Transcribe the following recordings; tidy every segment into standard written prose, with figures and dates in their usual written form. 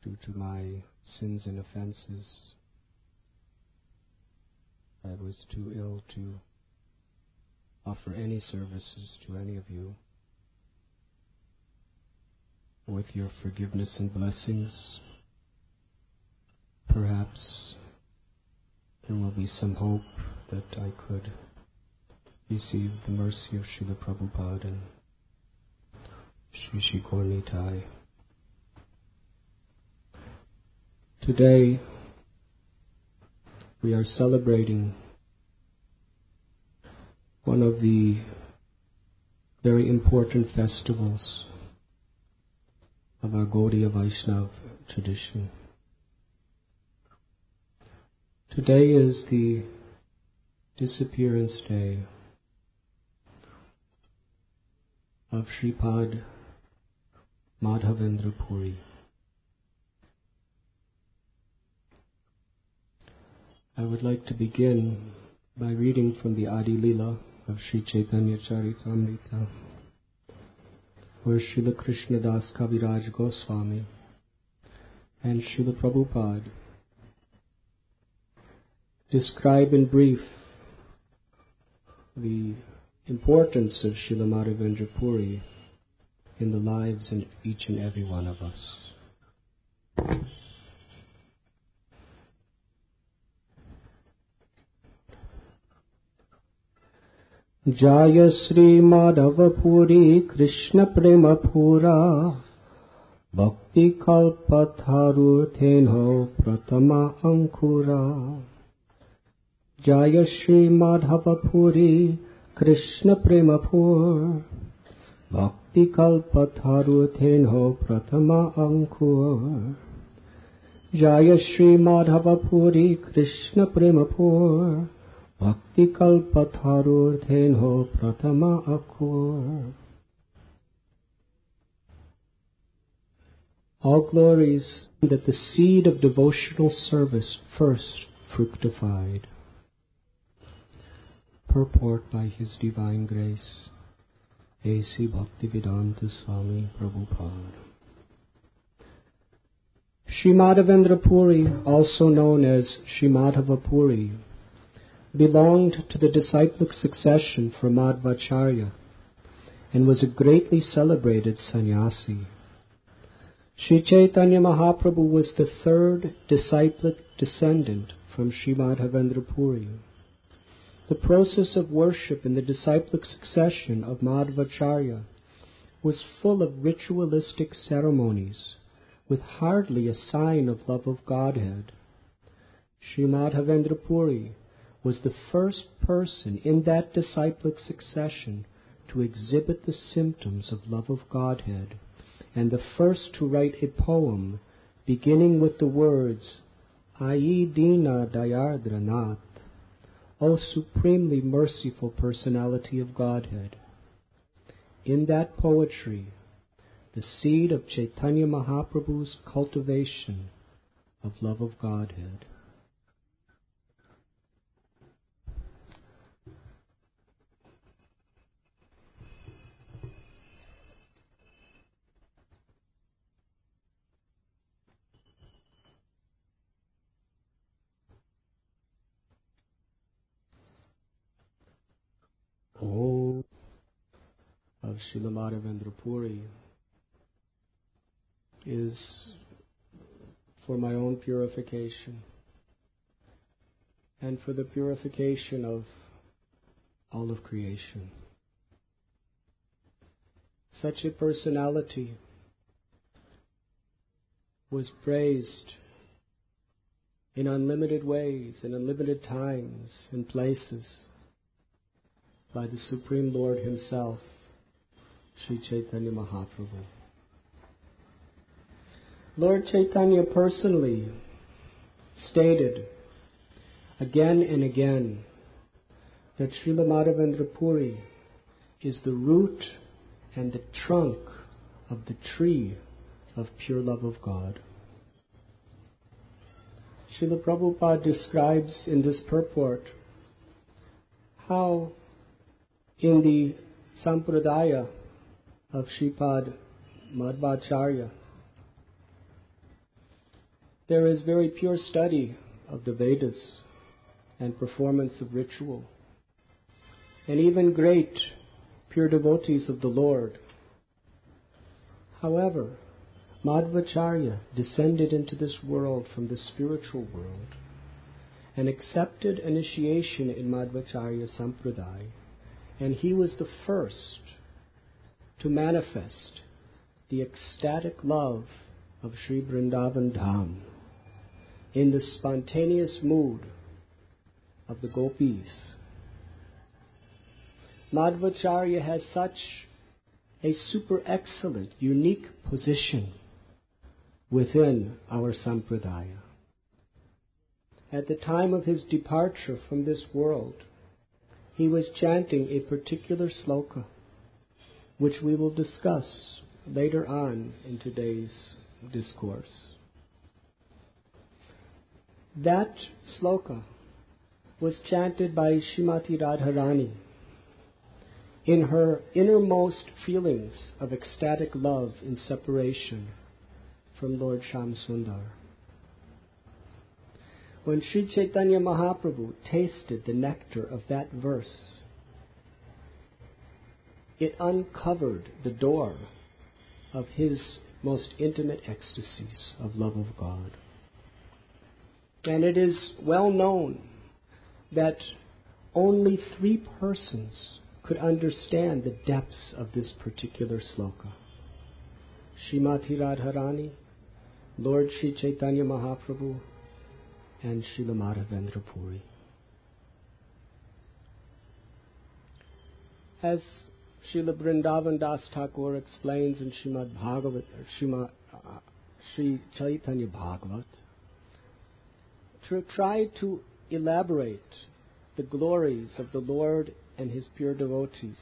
due to my sins and offenses. I was too ill to offer any services to any of you. With your forgiveness and blessings, perhaps there will be some hope that I could receive the mercy of Srila Prabhupada and Shri Shri Gaur Nitai. Today, we are celebrating one of the very important festivals of our Gaudiya Vaishnava tradition. Today is the disappearance day of Shripad Madhavendra Puri. I would like to begin by reading from the Adi Lila of Sri Chaitanya Charitamrita, where Srila Krishna Das Kaviraj Goswami and Srila Prabhupada describe in brief the importance of Srila Madhavendra Puri in the lives of each and every one of us. Jaya Sri Madhava Puri Krishna Prema Pura Bhakti Kalpatharu Tenho Pratama Ankura. Jaya Sri Madhava Puri Krishna Prema Pura Bhakti Kalpatharu Tenho Pratama Ankura. Jaya Sri Madhava Puri Krishna Prema Pura Bhakti Kalpatharu Tenho Pratama Akur. All glories that the seed of devotional service first fructified. Purport by His Divine Grace, A.C. Bhaktivedanta Swami Prabhupada. Sri Madhavendra Puri, also known as Sri Madhava Puri, belonged to the disciplic succession from Madhvacharya and was a greatly celebrated sannyasi. Sri Chaitanya Mahaprabhu was the third disciplic descendant from Sri Madhavendra Puri. The process of worship in the disciplic succession of Madhvacharya was full of ritualistic ceremonies with hardly a sign of love of Godhead. Sri Madhavendra Puri was the first person in that disciplic succession to exhibit the symptoms of love of Godhead, and the first to write a poem beginning with the words, Ayi Dina Dayardra Nath, O supremely merciful personality of Godhead. In that poetry, the seed of Chaitanya Mahaprabhu's cultivation of love of Godhead. Of Srila Madhavendra Puri is for my own purification and for the purification of all of creation. Such a personality was praised in unlimited ways, in unlimited times and places by the Supreme Lord Himself, Sri Chaitanya Mahaprabhu. Lord Chaitanya personally stated again and again that Srila Madhavendra Puri is the root and the trunk of the tree of pure love of God. Srila Prabhupada describes in this purport how in the Sampradaya of Shripad Madhvacharya, There is very pure study of the Vedas and performance of ritual, and even great pure devotees of the Lord. However, Madhvacharya descended into this world from the spiritual world and accepted initiation in Madhvacharya Sampradaya, and he was the first to manifest the ecstatic love of Sri Vrindavan Dham in the spontaneous mood of the gopis. Madhvacharya has such a super excellent, unique position within our Sampradaya. At the time of his departure from this world, he was chanting a particular sloka, which we will discuss later on in today's discourse. That sloka was chanted by Srimati Radharani in her innermost feelings of ecstatic love in separation from Lord Shyamsundar. When Sri Chaitanya Mahaprabhu tasted the nectar of that verse, it uncovered the door of his most intimate ecstasies of love of God. And it is well known that only 3 persons could understand the depths of this particular sloka: Srimati Radharani, Lord Sri Chaitanya Mahaprabhu, and Srila Madhavendra Puri. As Srila Vrindavan Das Thakur explains in Srimad Bhagavat, Sri Chaitanya Bhagavat, to try to elaborate the glories of the Lord and His pure devotees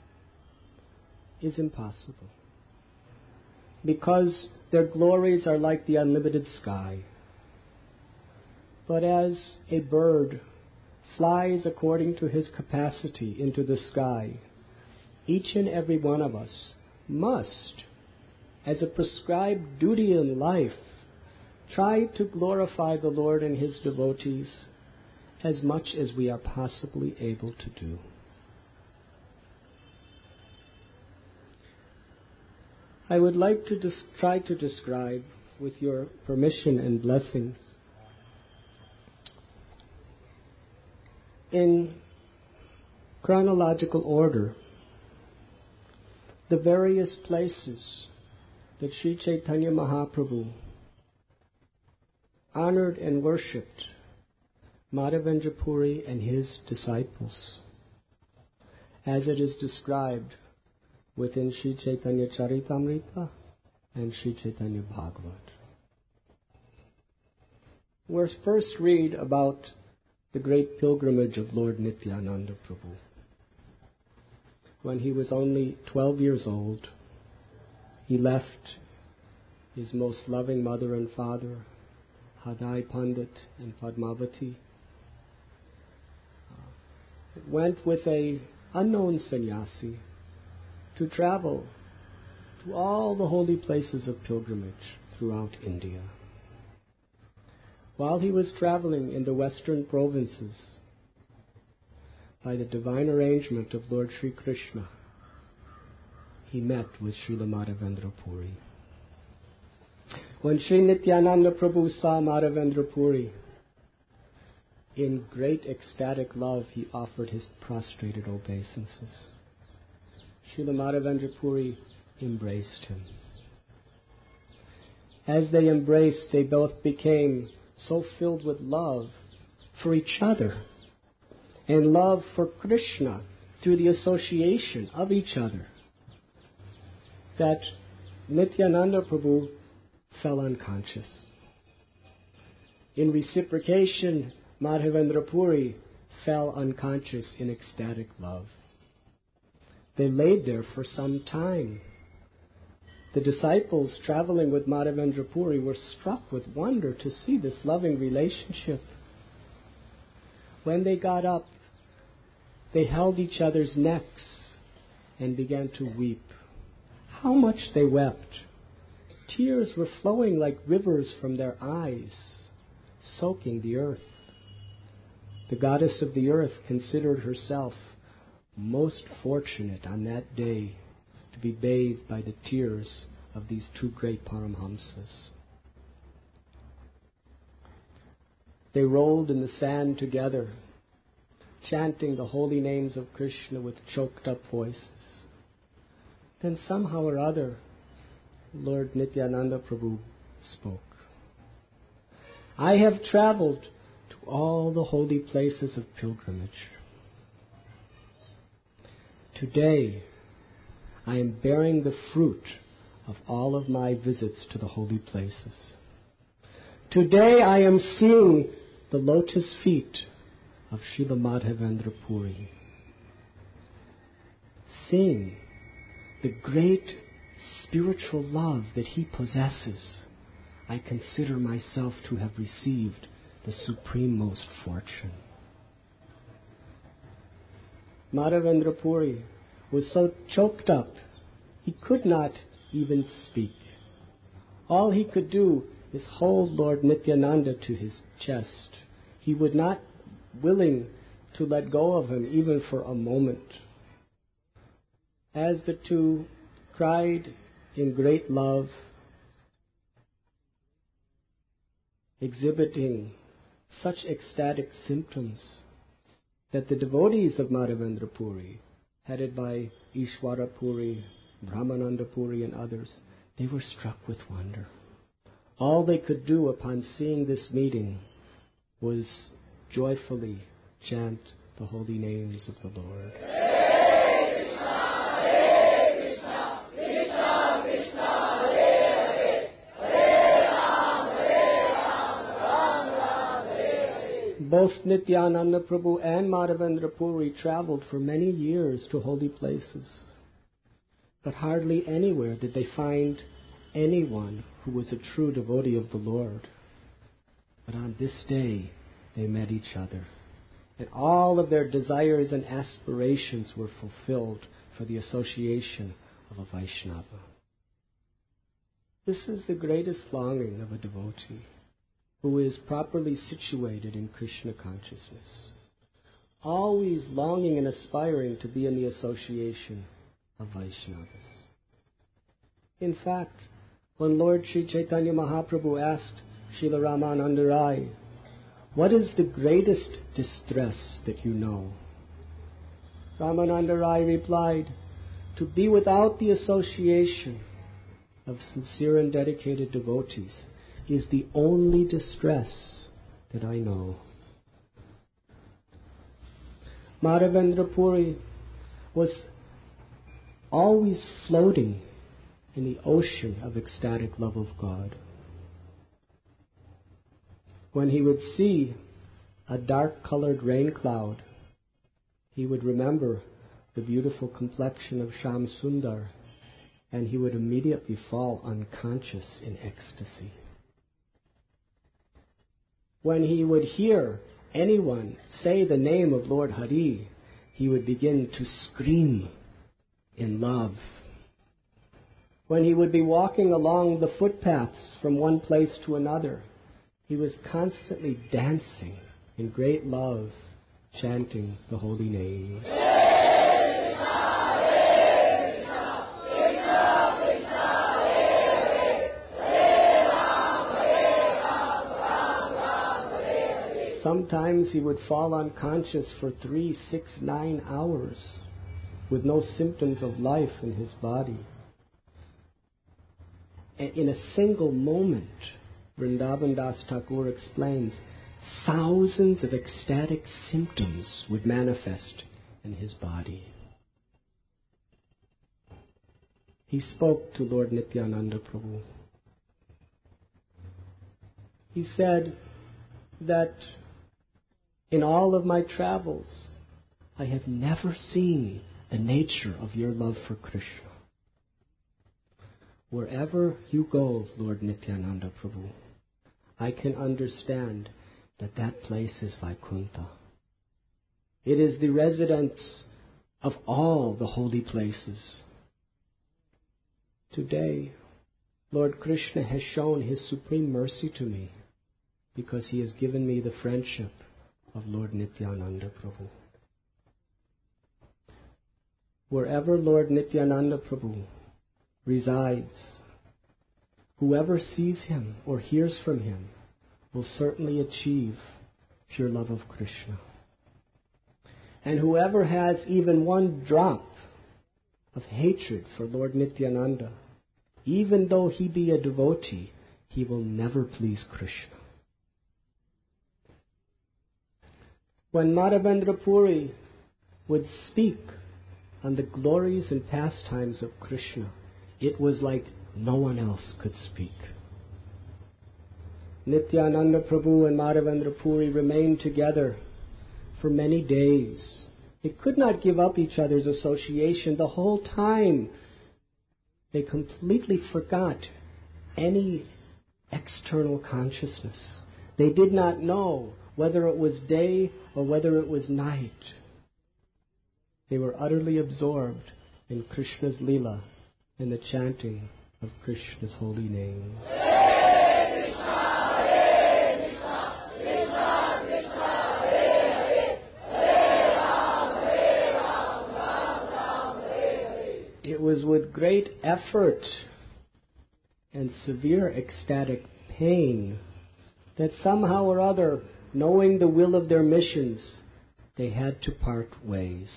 is impossible, because their glories are like the unlimited sky. But as a bird flies according to his capacity into the sky, each and every one of us must, as a prescribed duty in life, try to glorify the Lord and His devotees as much as we are possibly able to do. I would like to try to describe, with your permission and blessings, in chronological order, the various places that Sri Chaitanya Mahaprabhu honored and worshipped Madhavendra Puri and his disciples, as it is described within Sri Chaitanya Charitamrita and Sri Chaitanya Bhagavat. We'll first read about the great pilgrimage of Lord Nityananda Prabhu. When he was only 12 years old, he left his most loving mother and father, Hadai Pandit and Padmavati, went with a unknown sannyasi to travel to all the holy places of pilgrimage throughout India. While he was traveling in the western provinces, by the divine arrangement of Lord Sri Krishna, he met with Srila Madhavendra Puri. When Sri Nityananda Prabhu saw Madhavendra Puri, in great ecstatic love he offered his prostrated obeisances. Srila Madhavendra Puri embraced him. As they embraced, they both became so filled with love for each other and love for Krishna through the association of each other, that Nityananda Prabhu fell unconscious. In reciprocation, Madhavendra Puri fell unconscious in ecstatic love. They laid there for some time. The disciples traveling with Madhavendra Puri were struck with wonder to see this loving relationship. When they got up, they held each other's necks and began to weep. How much they wept Tears were flowing like rivers from their eyes, soaking the earth. The goddess of the earth considered herself most fortunate on that day to be bathed by the tears of these two great Paramhamsas. They rolled in the sand together, chanting the holy names of Krishna with choked up voices. Then somehow or other, Lord Nityananda Prabhu spoke. I have traveled to all the holy places of pilgrimage. Today, I am bearing the fruit of all of my visits to the holy places. Today, I am seeing the lotus feet of Srila Madhavendra Puri, seeing the great spiritual love that he possesses. I consider myself to have received the suprememost fortune. Madhavendra Puri was so choked up, he could not even speak. All he could do is hold Lord Nityananda to his chest. He was not willing to let go of him even for a moment. As the two cried in great love, exhibiting such ecstatic symptoms that the devotees of Madhavendra Puri, headed by Ishwara Puri, Brahmananda Puri and others, they were struck with wonder. All they could do upon seeing this meeting was joyfully chant the holy names of the Lord. Both Nityananda Prabhu and Madhavendra Puri traveled for many years to holy places, but hardly anywhere did they find anyone who was a true devotee of the Lord. But on this day, they met each other, and all of their desires and aspirations were fulfilled for the association of a Vaishnava. This is the greatest longing of a devotee who is properly situated in Krishna consciousness, always longing and aspiring to be in the association of Vaishnavas. In fact, when Lord Sri Chaitanya Mahaprabhu asked Srila Ramananda Rai, "What is the greatest distress that you know?" Ramananda Rai replied, "To be without the association of sincere and dedicated devotees is the only distress that I know." Madhavendra Puri was always floating in the ocean of ecstatic love of God. When he would see a dark-colored rain cloud, he would remember the beautiful complexion of Shyam Sundar, and he would immediately fall unconscious in ecstasy. When he would hear anyone say the name of Lord Hari, he would begin to scream in love. When he would be walking along the footpaths from one place to another, he was constantly dancing in great love, chanting the holy names. Sometimes he would fall unconscious for 3, 6, 9 hours with no symptoms of life in his body. And in a single moment, Vrindavan Das Thakur explains, thousands of ecstatic symptoms would manifest in his body. He spoke to Lord Nityananda Prabhu. He said that in all of my travels, I have never seen the nature of your love for Krishna. Wherever you go, Lord Nityananda Prabhu, I can understand that that place is Vaikuntha. It is the residence of all the holy places. Today, Lord Krishna has shown His supreme mercy to me because He has given me the friendship of Lord Nityananda Prabhu. Wherever Lord Nityananda Prabhu resides, whoever sees Him or hears from Him will certainly achieve pure love of Krishna. And whoever has even one drop of hatred for Lord Nityananda, even though he be a devotee, he will never please Krishna. When Madhavendra Puri would speak on the glories and pastimes of Krishna, it was like no one else could speak. Nityananda Prabhu and Madhavendra Puri remained together for many days. They could not give up each other's association. The whole time they completely forgot any external consciousness. They did not know whether it was day or whether it was night. They were utterly absorbed in Krishna's Leela and the chanting of Krishna's holy name. It was with great effort and severe ecstatic pain that somehow or other, knowing the will of their missions, they had to part ways.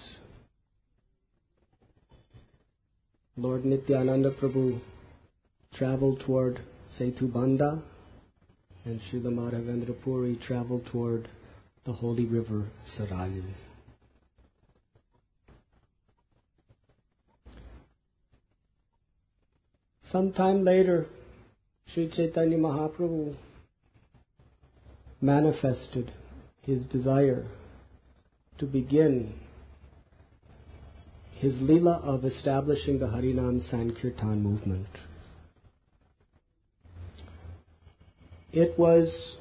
Lord Nityananda Prabhu traveled toward Setubandha, and Srila Madhavendra Puri traveled toward the holy river Sarayu. Sometime later, Sri Chaitanya Mahaprabhu manifested his desire to begin his Leela of establishing the Harinam Sankirtan movement. It was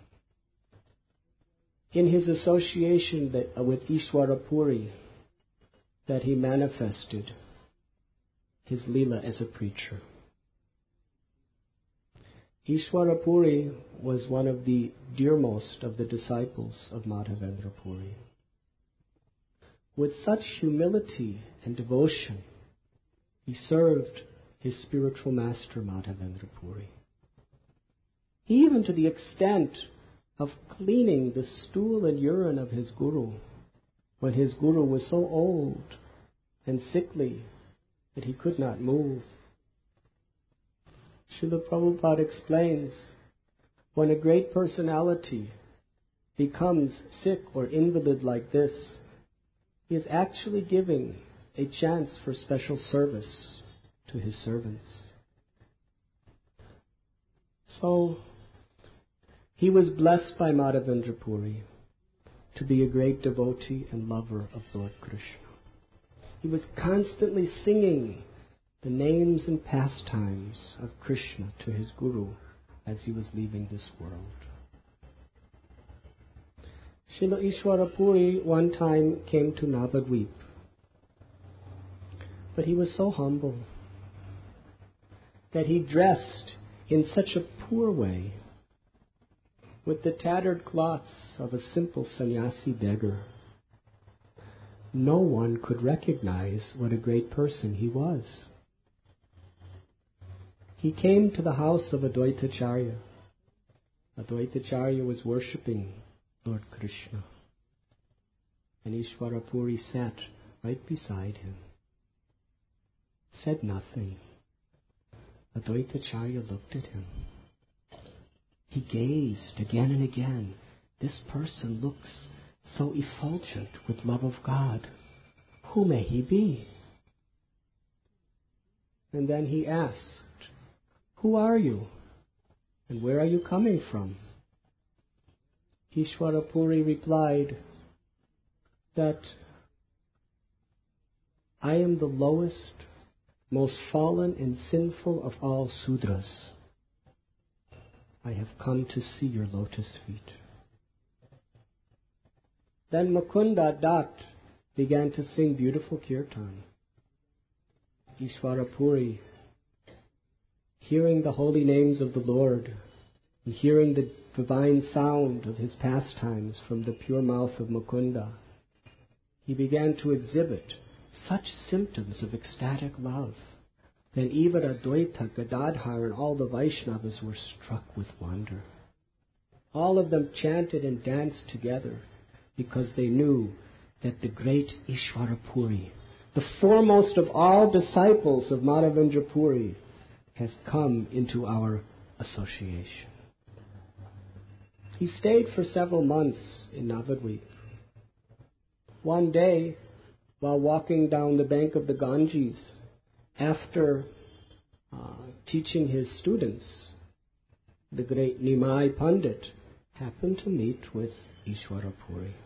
in his association with Ishwara Puri that he manifested his Leela as a preacher. Ishwara Puri was one of the dearmost of the disciples of Madhavendra Puri. With such humility and devotion, he served his spiritual master Madhavendra Puri, even to the extent of cleaning the stool and urine of his guru when his guru was so old and sickly that he could not move. Srila Prabhupada explains, when a great personality becomes sick or invalid like this, he is actually giving a chance for special service to his servants. So, he was blessed by Madhavendra Puri to be a great devotee and lover of Lord Krishna. He was constantly singing the names and pastimes of Krishna to his guru as he was leaving this world. Srila Ishwara Puri one time came to Navadvip, but he was so humble that he dressed in such a poor way with the tattered cloths of a simple sannyasi beggar. No one could recognize what a great person he was. He came to the house of Advaitacharya. Advaitacharya was worshipping Lord Krishna, and Ishwara Puri sat right beside him, said nothing. Advaitacharya looked at him. He gazed again and again. This person looks so effulgent with love of God. Who may he be? And then he asked, "Who are you? And where are you coming from?" Ishwara Puri replied that I am the lowest, most fallen and sinful of all Sudras. I have come to see your lotus feet. Then Mukunda Dutt began to sing beautiful kirtan. Ishwara Puri, hearing the holy names of the Lord, and hearing the divine sound of his pastimes from the pure mouth of Mukunda, he began to exhibit such symptoms of ecstatic love that even Advaita, Gadadhar, and all the Vaishnavas were struck with wonder. All of them chanted and danced together because they knew that the great Ishvara Puri, the foremost of all disciples of Madhavendra Puri, has come into our association. He stayed for several months in Navadvip. One day, while walking down the bank of the Ganges, after teaching his students, the great Nimai Pandit happened to meet with Ishvara Puri.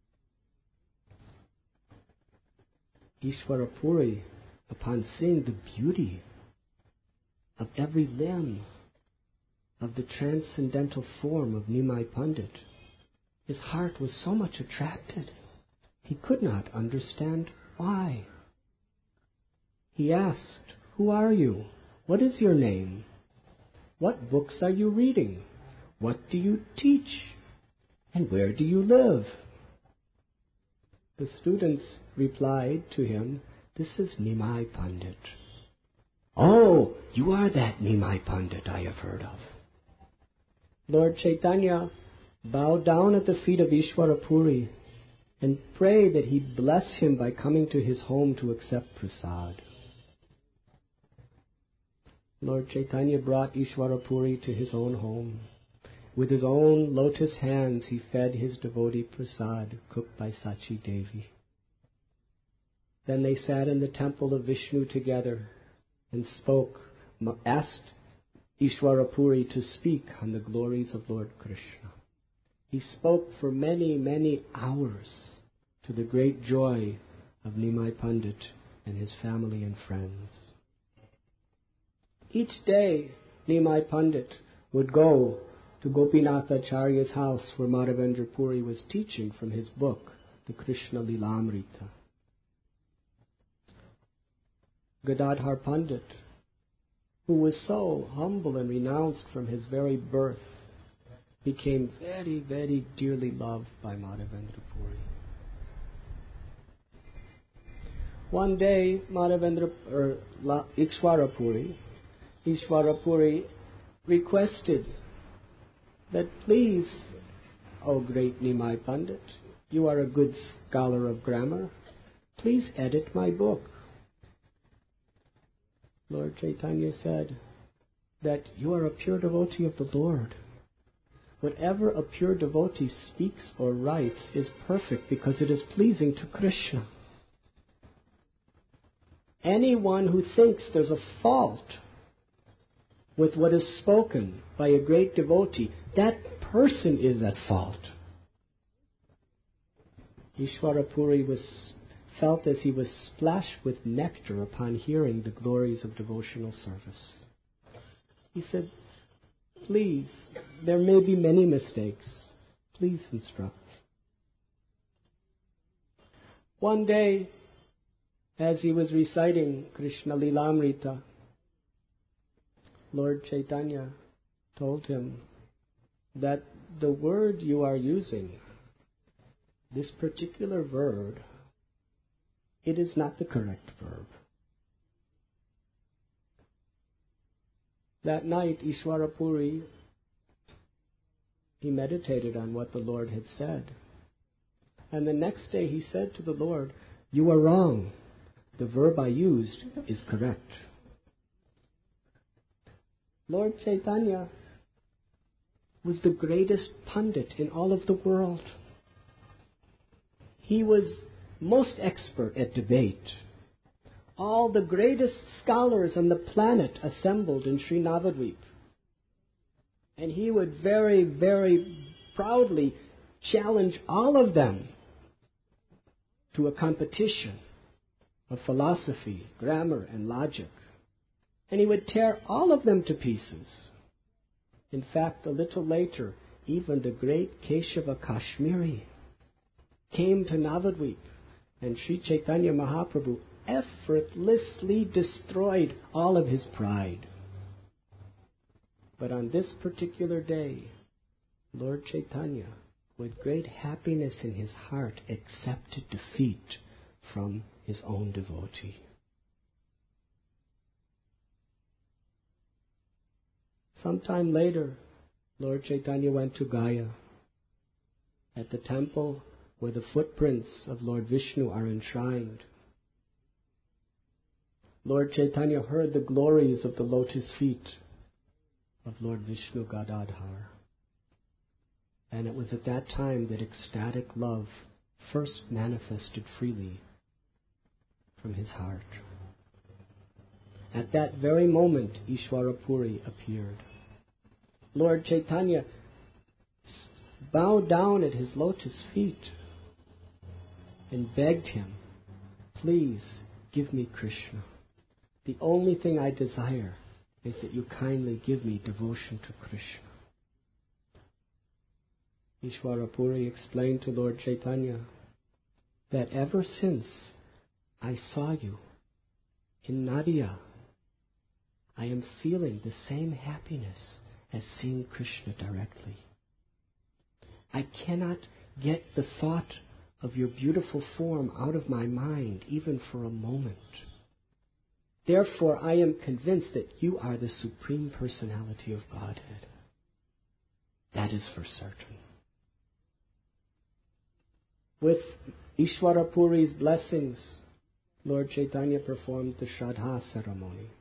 Ishvara Puri, upon seeing the beauty of every limb of the transcendental form of Nimai Pandit, his heart was so much attracted. He could not understand why. He asked, "Who are you? What is your name? What books are you reading? What do you teach? And where do you live?" The students replied to him, "This is Nimai Pandit." "Oh, you are that Nimai Pandit I have heard of." Lord Chaitanya bowed down at the feet of Ishvara Puri and prayed that he bless him by coming to his home to accept prasad. Lord Chaitanya brought Ishvara Puri to his own home. With his own lotus hands he fed his devotee prasad cooked by Sachi Devi. Then they sat in the temple of Vishnu together and asked Ishvara Puri to speak on the glories of Lord Krishna. He spoke for many, many hours to the great joy of Nimai Pandit and his family and friends. Each day, Nimai Pandit would go to Gopinath Acharya's house where Madhavendra Puri was teaching from his book, the Krishna Lilamrita. Gadadhar Pandit, who was so humble and renounced from his very birth, became very, very dearly loved by Madhavendra Puri. One day, Ishvara Puri requested that, "Please, O great Nimai Pandit, you are a good scholar of grammar, please edit my book." Lord Chaitanya said that you are a pure devotee of the Lord. Whatever a pure devotee speaks or writes is perfect because it is pleasing to Krishna. Anyone who thinks there's a fault with what is spoken by a great devotee, that person is at fault. Ishvara Puri felt as he was splashed with nectar upon hearing the glories of devotional service. He said, "Please, there may be many mistakes. Please instruct." One day, as he was reciting Krishna Lilamrita, Lord Chaitanya told him that the word you are using, this particular verb, it is not the correct verb. That night, Ishvara Puri, he meditated on what the Lord had said. And the next day he said to the Lord, "You are wrong. The verb I used is correct." Lord Chaitanya was the greatest Pandit in all of the world. He was most expert at debate. All the greatest scholars on the planet assembled in Sri Navadvip. And he would very, very proudly challenge all of them to a competition of philosophy, grammar, and logic. And he would tear all of them to pieces. In fact, a little later, even the great Keshava Kashmiri came to Navadvip, and Sri Chaitanya Mahaprabhu effortlessly destroyed all of his pride. But on this particular day, Lord Chaitanya, with great happiness in his heart, accepted defeat from his own devotee. Sometime later, Lord Chaitanya went to Gaya, at the temple where the footprints of Lord Vishnu are enshrined. Lord Chaitanya heard the glories of the lotus feet of Lord Vishnu Gadadhar. And it was at that time that ecstatic love first manifested freely from his heart. At that very moment, Ishwarapuri appeared. Lord Chaitanya bowed down at his lotus feet and begged him, please give me Krishna. The only thing I desire is that you kindly give me devotion to Krishna. Ishwarapuri explained to Lord Chaitanya that ever since I saw you in Nadia, I am feeling the same happiness as seeing Krishna directly. I cannot get the thought of your beautiful form out of my mind, even for a moment. Therefore, I am convinced that you are the Supreme Personality of Godhead. That is for certain. With Ishwarapuri's blessings, Lord Chaitanya performed the Shraddha ceremony.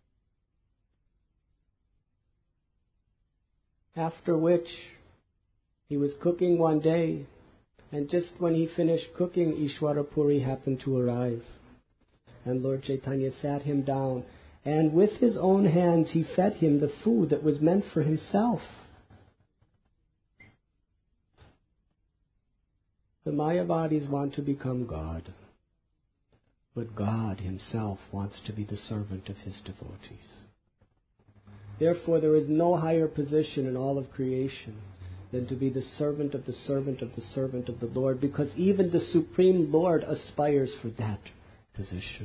After which, he was cooking one day, and just when he finished cooking, Ishwarapuri happened to arrive. And Lord Chaitanya sat him down, and with his own hands he fed him the food that was meant for himself. The Mayavadis want to become God, but God himself wants to be the servant of his devotees. Therefore, there is no higher position in all of creation than to be the servant of the servant of the servant of the Lord, because even the Supreme Lord aspires for that position.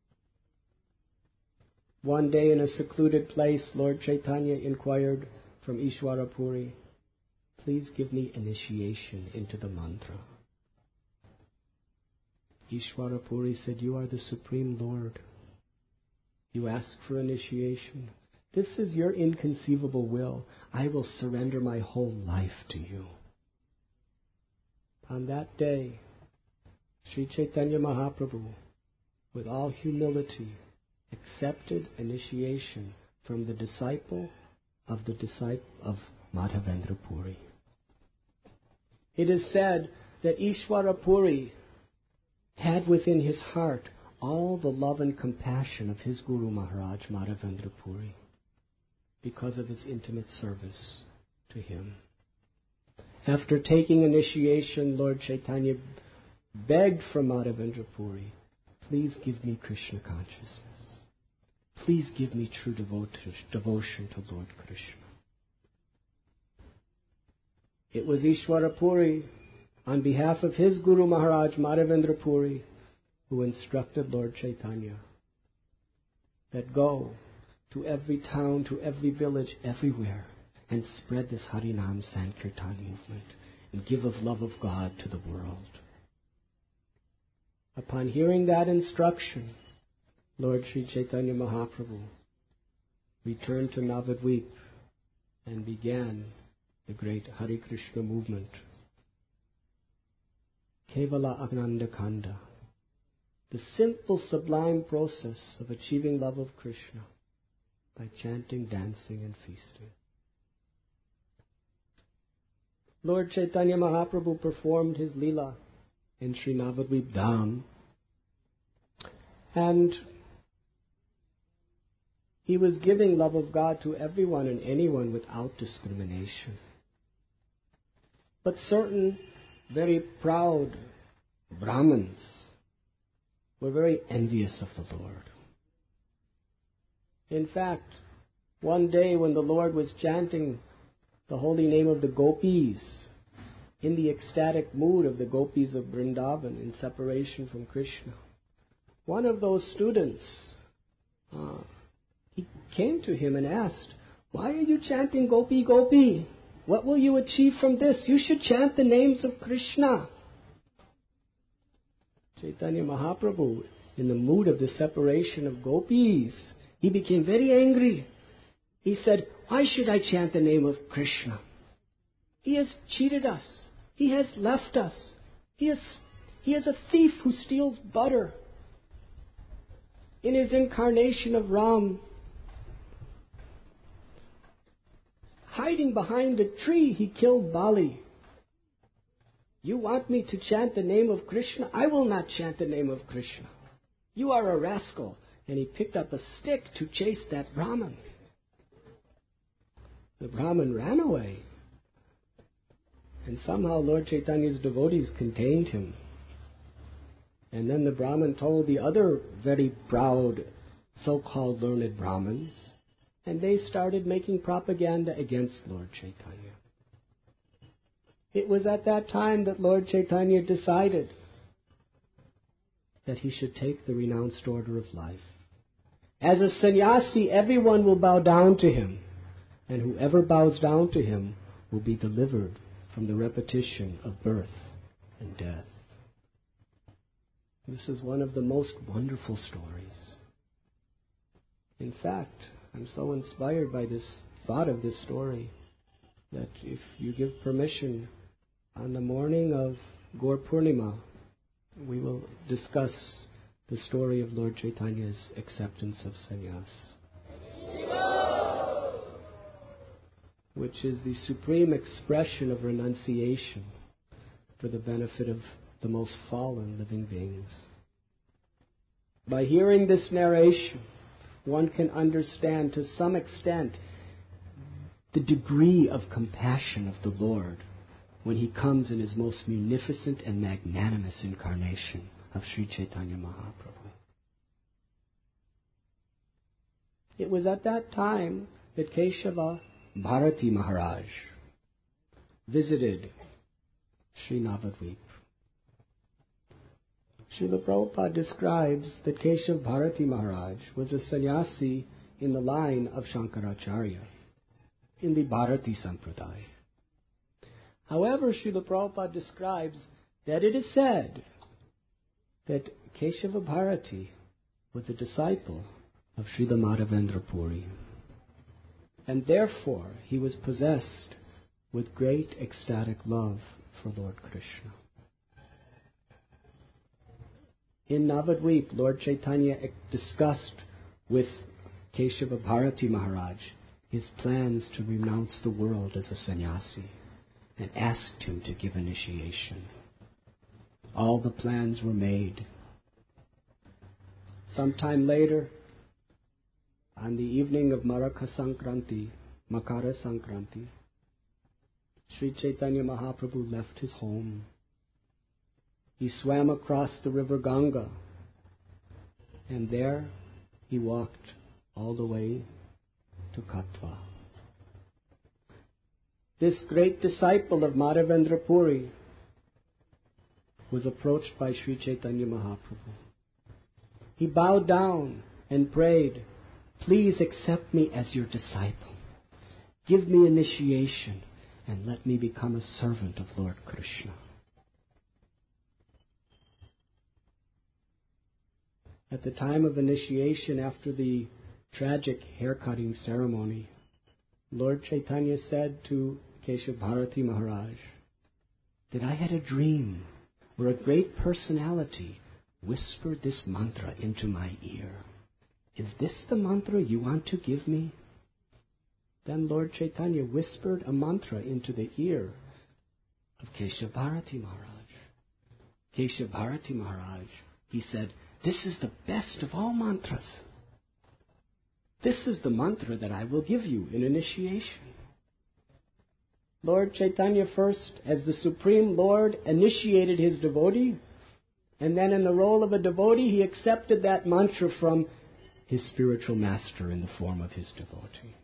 One day in a secluded place, Lord Chaitanya inquired from Ishwarapuri, please give me initiation into the mantra. Ishwarapuri said, you are the Supreme Lord. You ask for initiation. This is your inconceivable will. I will surrender my whole life to you. On that day, Sri Chaitanya Mahaprabhu, with all humility, accepted initiation from the disciple of Madhavendra Puri. It is said that Ishwarapuri had within his heart all the love and compassion of his Guru Maharaj Madhavendra Puri because of his intimate service to him. After taking initiation, Lord Chaitanya begged from Madhavendra Puri, please give me Krishna consciousness. Please give me true devotion to Lord Krishna. It was Ishwarapuri, on behalf of his Guru Maharaj Madhavendra Puri, who instructed Lord Chaitanya that go to every town, to every village, everywhere, and spread this Harinam Sankirtan movement and give of love of God to the world. Upon hearing that instruction, Lord Sri Chaitanya Mahaprabhu returned to Navadvip and began the great Hare Krishna movement. Kevala Ananda Kanda, the simple sublime process of achieving love of Krishna by chanting, dancing and feasting. Lord Chaitanya Mahaprabhu performed his Leela in Sri Navadvip Dham, and he was giving love of God to everyone and anyone without discrimination. But certain very proud Brahmins were very envious of the Lord. In fact, one day when the Lord was chanting the holy name of the gopis, in the ecstatic mood of the gopis of Vrindavan in separation from Krishna, one of those students, he came to him and asked, Why are you chanting Gopi Gopi? What will you achieve from this? You should chant the names of Krishna. Chaitanya Mahaprabhu, in the mood of the separation of gopis, he became very angry. He said, why should I chant the name of Krishna? He has cheated us. He has left us. He is a thief who steals butter. In his incarnation of Ram, hiding behind a tree, he killed Bali. You want me to chant the name of Krishna? I will not chant the name of Krishna. You are a rascal. And he picked up a stick to chase that Brahmin. The Brahmin ran away. And somehow Lord Chaitanya's devotees contained him. And then the Brahmin told the other very proud, so-called learned Brahmins, and they started making propaganda against Lord Chaitanya. It was at that time that Lord Chaitanya decided that he should take the renounced order of life. As a sannyasi, everyone will bow down to him, and whoever bows down to him will be delivered from the repetition of birth and death. This is one of the most wonderful stories. In fact, I'm so inspired by this thought of this story that if you give permission, on the morning of Gaur Purnima, we will discuss the story of Lord Chaitanya's acceptance of sannyas, which is the supreme expression of renunciation for the benefit of the most fallen living beings. By hearing this narration, one can understand to some extent the degree of compassion of the Lord when He comes in His most munificent and magnanimous incarnation of Sri Chaitanya Mahaprabhu. It was at that time that Keshava Bharati Maharaj visited Sri Navadvip. Srila Prabhupada describes that Keshav Bharati Maharaj was a sannyasi in the line of Shankaracharya, in the Bharati Sampradaya. However, Srila Prabhupada describes that it is said that Keshava Bharati was a disciple of Srila Madhavendra Puri, and therefore he was possessed with great ecstatic love for Lord Krishna. In Navadvip, Lord Chaitanya discussed with Keshava Bharati Maharaj his plans to renounce the world as a sannyasi and asked him to give initiation. All the plans were made. Sometime later, on the evening of Makara Sankranti, Sri Chaitanya Mahaprabhu left his home. He swam across the river Ganga, and there he walked all the way to Katwa. This great disciple of Madhavendra Puri was approached by Sri Chaitanya Mahaprabhu. He bowed down and prayed, "Please accept me as your disciple. Give me initiation and let me become a servant of Lord Krishna." At the time of initiation, after the tragic hair-cutting ceremony, Lord Chaitanya said to Keshav Bharati Maharaj that I had a dream where a great personality whispered this mantra into my ear. Is this the mantra you want to give me? Then Lord Chaitanya whispered a mantra into the ear of Keshav Bharati Maharaj. Keshav Bharati Maharaj, he said, "This is the best of all mantras. This is the mantra that I will give you in initiation." Lord Chaitanya first, as the Supreme Lord, initiated his devotee, and then in the role of a devotee, he accepted that mantra from his spiritual master in the form of his devotee.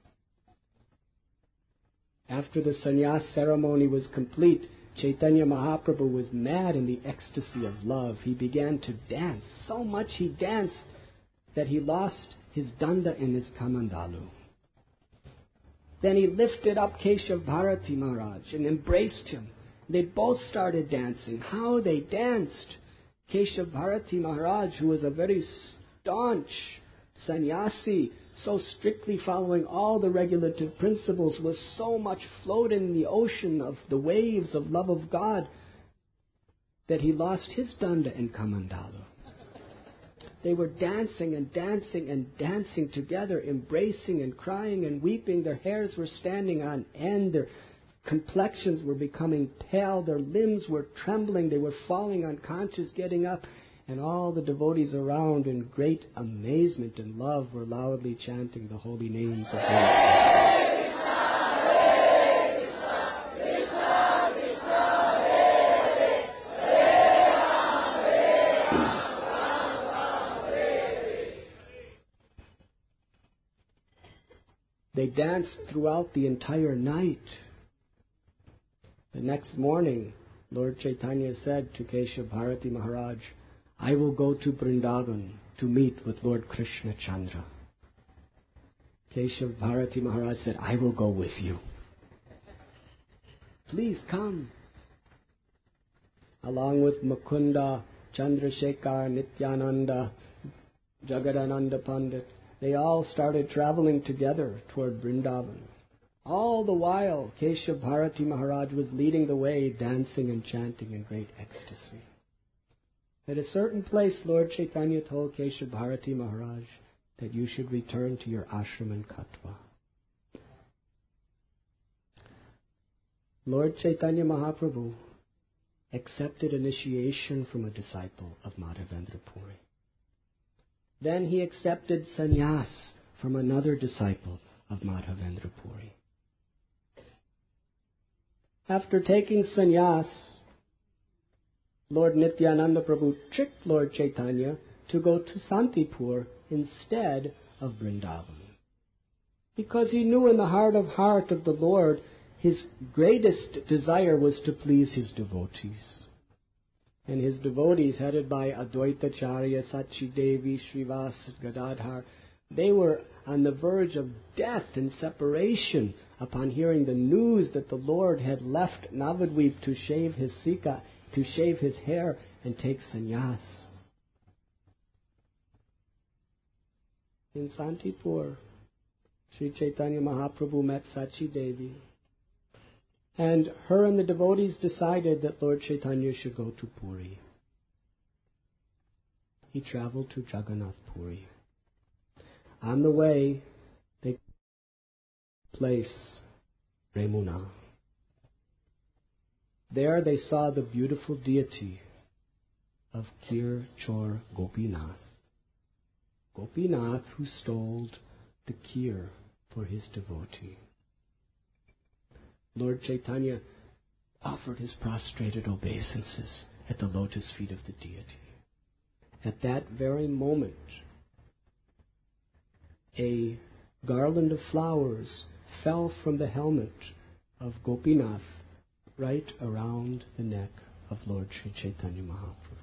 After the sannyas ceremony was complete, Chaitanya Mahaprabhu was mad in the ecstasy of love. He began to dance. So much he danced that he lost his danda and his kamandalu. Then he lifted up Keshav Bharati Maharaj and embraced him. They both started dancing. How they danced! Keshav Bharati Maharaj, who was a very staunch sannyasi, so strictly following all the regulative principles, was so much floating in the ocean of the waves of love of God that he lost his danda and kamandala. They were dancing and dancing and dancing together, embracing and crying and weeping. Their hairs were standing on end. Their complexions were becoming pale. Their limbs were trembling. They were falling unconscious, getting up. And all the devotees around, in great amazement and love, were loudly chanting the holy names of God. They danced throughout the entire night. The next morning, Lord Chaitanya said to Keshav Bharati Maharaj, I will go to Vrindavan to meet with Lord Krishna Chandra. Keshav Bharati Maharaj said, I will go with you. Please come. Along with Mukunda, Chandrasekhar, Nityananda, Jagadananda Pandit, they all started traveling together toward Vrindavan. All the while, Keshav Bharati Maharaj was leading the way, dancing and chanting in great ecstasy. At a certain place, Lord Chaitanya told Keshav Bharati Maharaj that you should return to your ashram in Katwa. Lord Chaitanya Mahaprabhu accepted initiation from a disciple of Madhavendra Puri. Then he accepted sannyas from another disciple of Madhavendra Puri. After taking sannyas, Lord Nityananda Prabhu tricked Lord Chaitanya to go to Santipur instead of Vrindavan. Because he knew in the heart of the Lord, his greatest desire was to please his devotees. And his devotees, headed by Advaitacharya, Sachidevi, Srivas, Gadadhar, they were on the verge of death and separation upon hearing the news that the Lord had left Navadvip to shave his sika, to shave his hair and take sannyas. In Santipur, Sri Chaitanya Mahaprabhu met Sachi Devi, and her and the devotees decided that Lord Chaitanya should go to Puri. He traveled to Jagannath Puri. On the way, they place Remuna. There they saw the beautiful deity of Kir Chor Gopinath. Gopinath who stole the kir for his devotee. Lord Chaitanya offered his prostrated obeisances at the lotus feet of the deity. At that very moment, a garland of flowers fell from the helmet of Gopinath right around the neck of Lord Sri Chaitanya Mahaprabhu.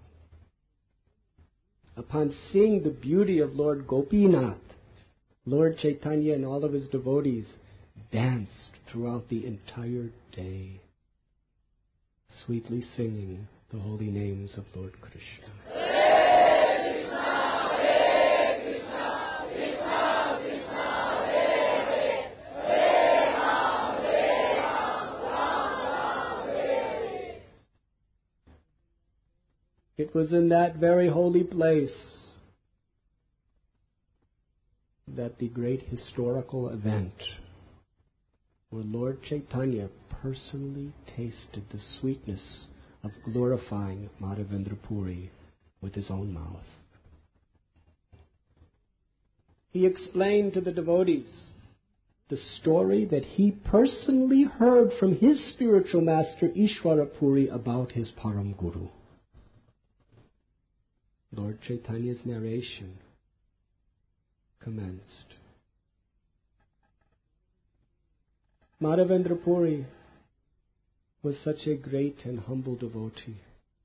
Upon seeing the beauty of Lord Gopinath, Lord Chaitanya and all of his devotees danced throughout the entire day, sweetly singing the holy names of Lord Krishna. It was in that very holy place that the great historical event where Lord Chaitanya personally tasted the sweetness of glorifying Madhavendra Puri with his own mouth. He explained to the devotees the story that he personally heard from his spiritual master Ishvara Puri about his Param Guru. Lord Chaitanya's narration commenced. Madhavendra Puri was such a great and humble devotee.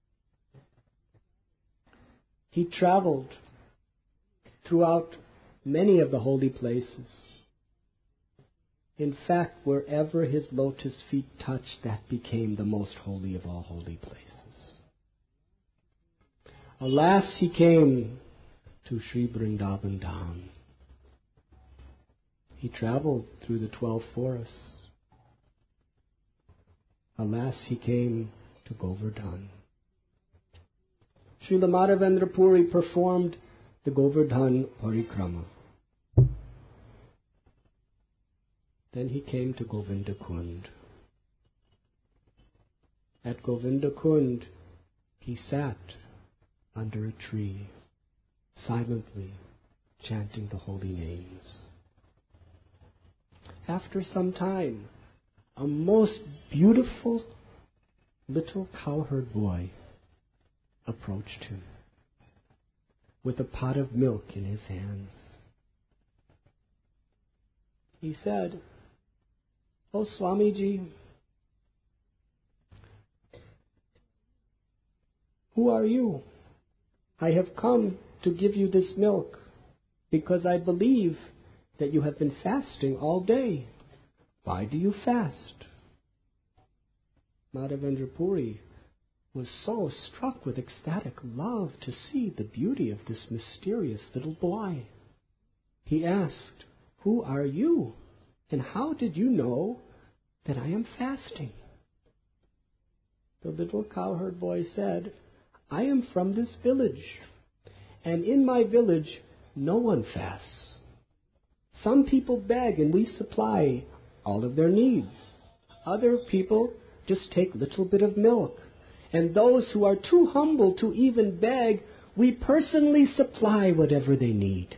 He traveled throughout many of the holy places. In fact, wherever his lotus feet touched, that became the most holy of all holy places. Alas, he came to Sri Vrindavan Dham. He traveled through the 12 forests. Alas, he came to Govardhan. Srila Madhavendra Puri performed the Govardhan Parikrama. Then he came to Govinda Kund. At Govinda Kund, he sat under a tree, silently chanting the holy names. After some time, a most beautiful little cowherd boy approached him with a pot of milk in his hands. He said, "Oh, Swamiji, who are you? I have come to give you this milk because I believe that you have been fasting all day. Why do you fast?" Madhavendra Puri was so struck with ecstatic love to see the beauty of this mysterious little boy. He asked, "Who are you? And how did you know that I am fasting?" The little cowherd boy said, "I am from this village, and in my village no one fasts. Some people beg and we supply all of their needs. Other people just take a little bit of milk. And those who are too humble to even beg, we personally supply whatever they need.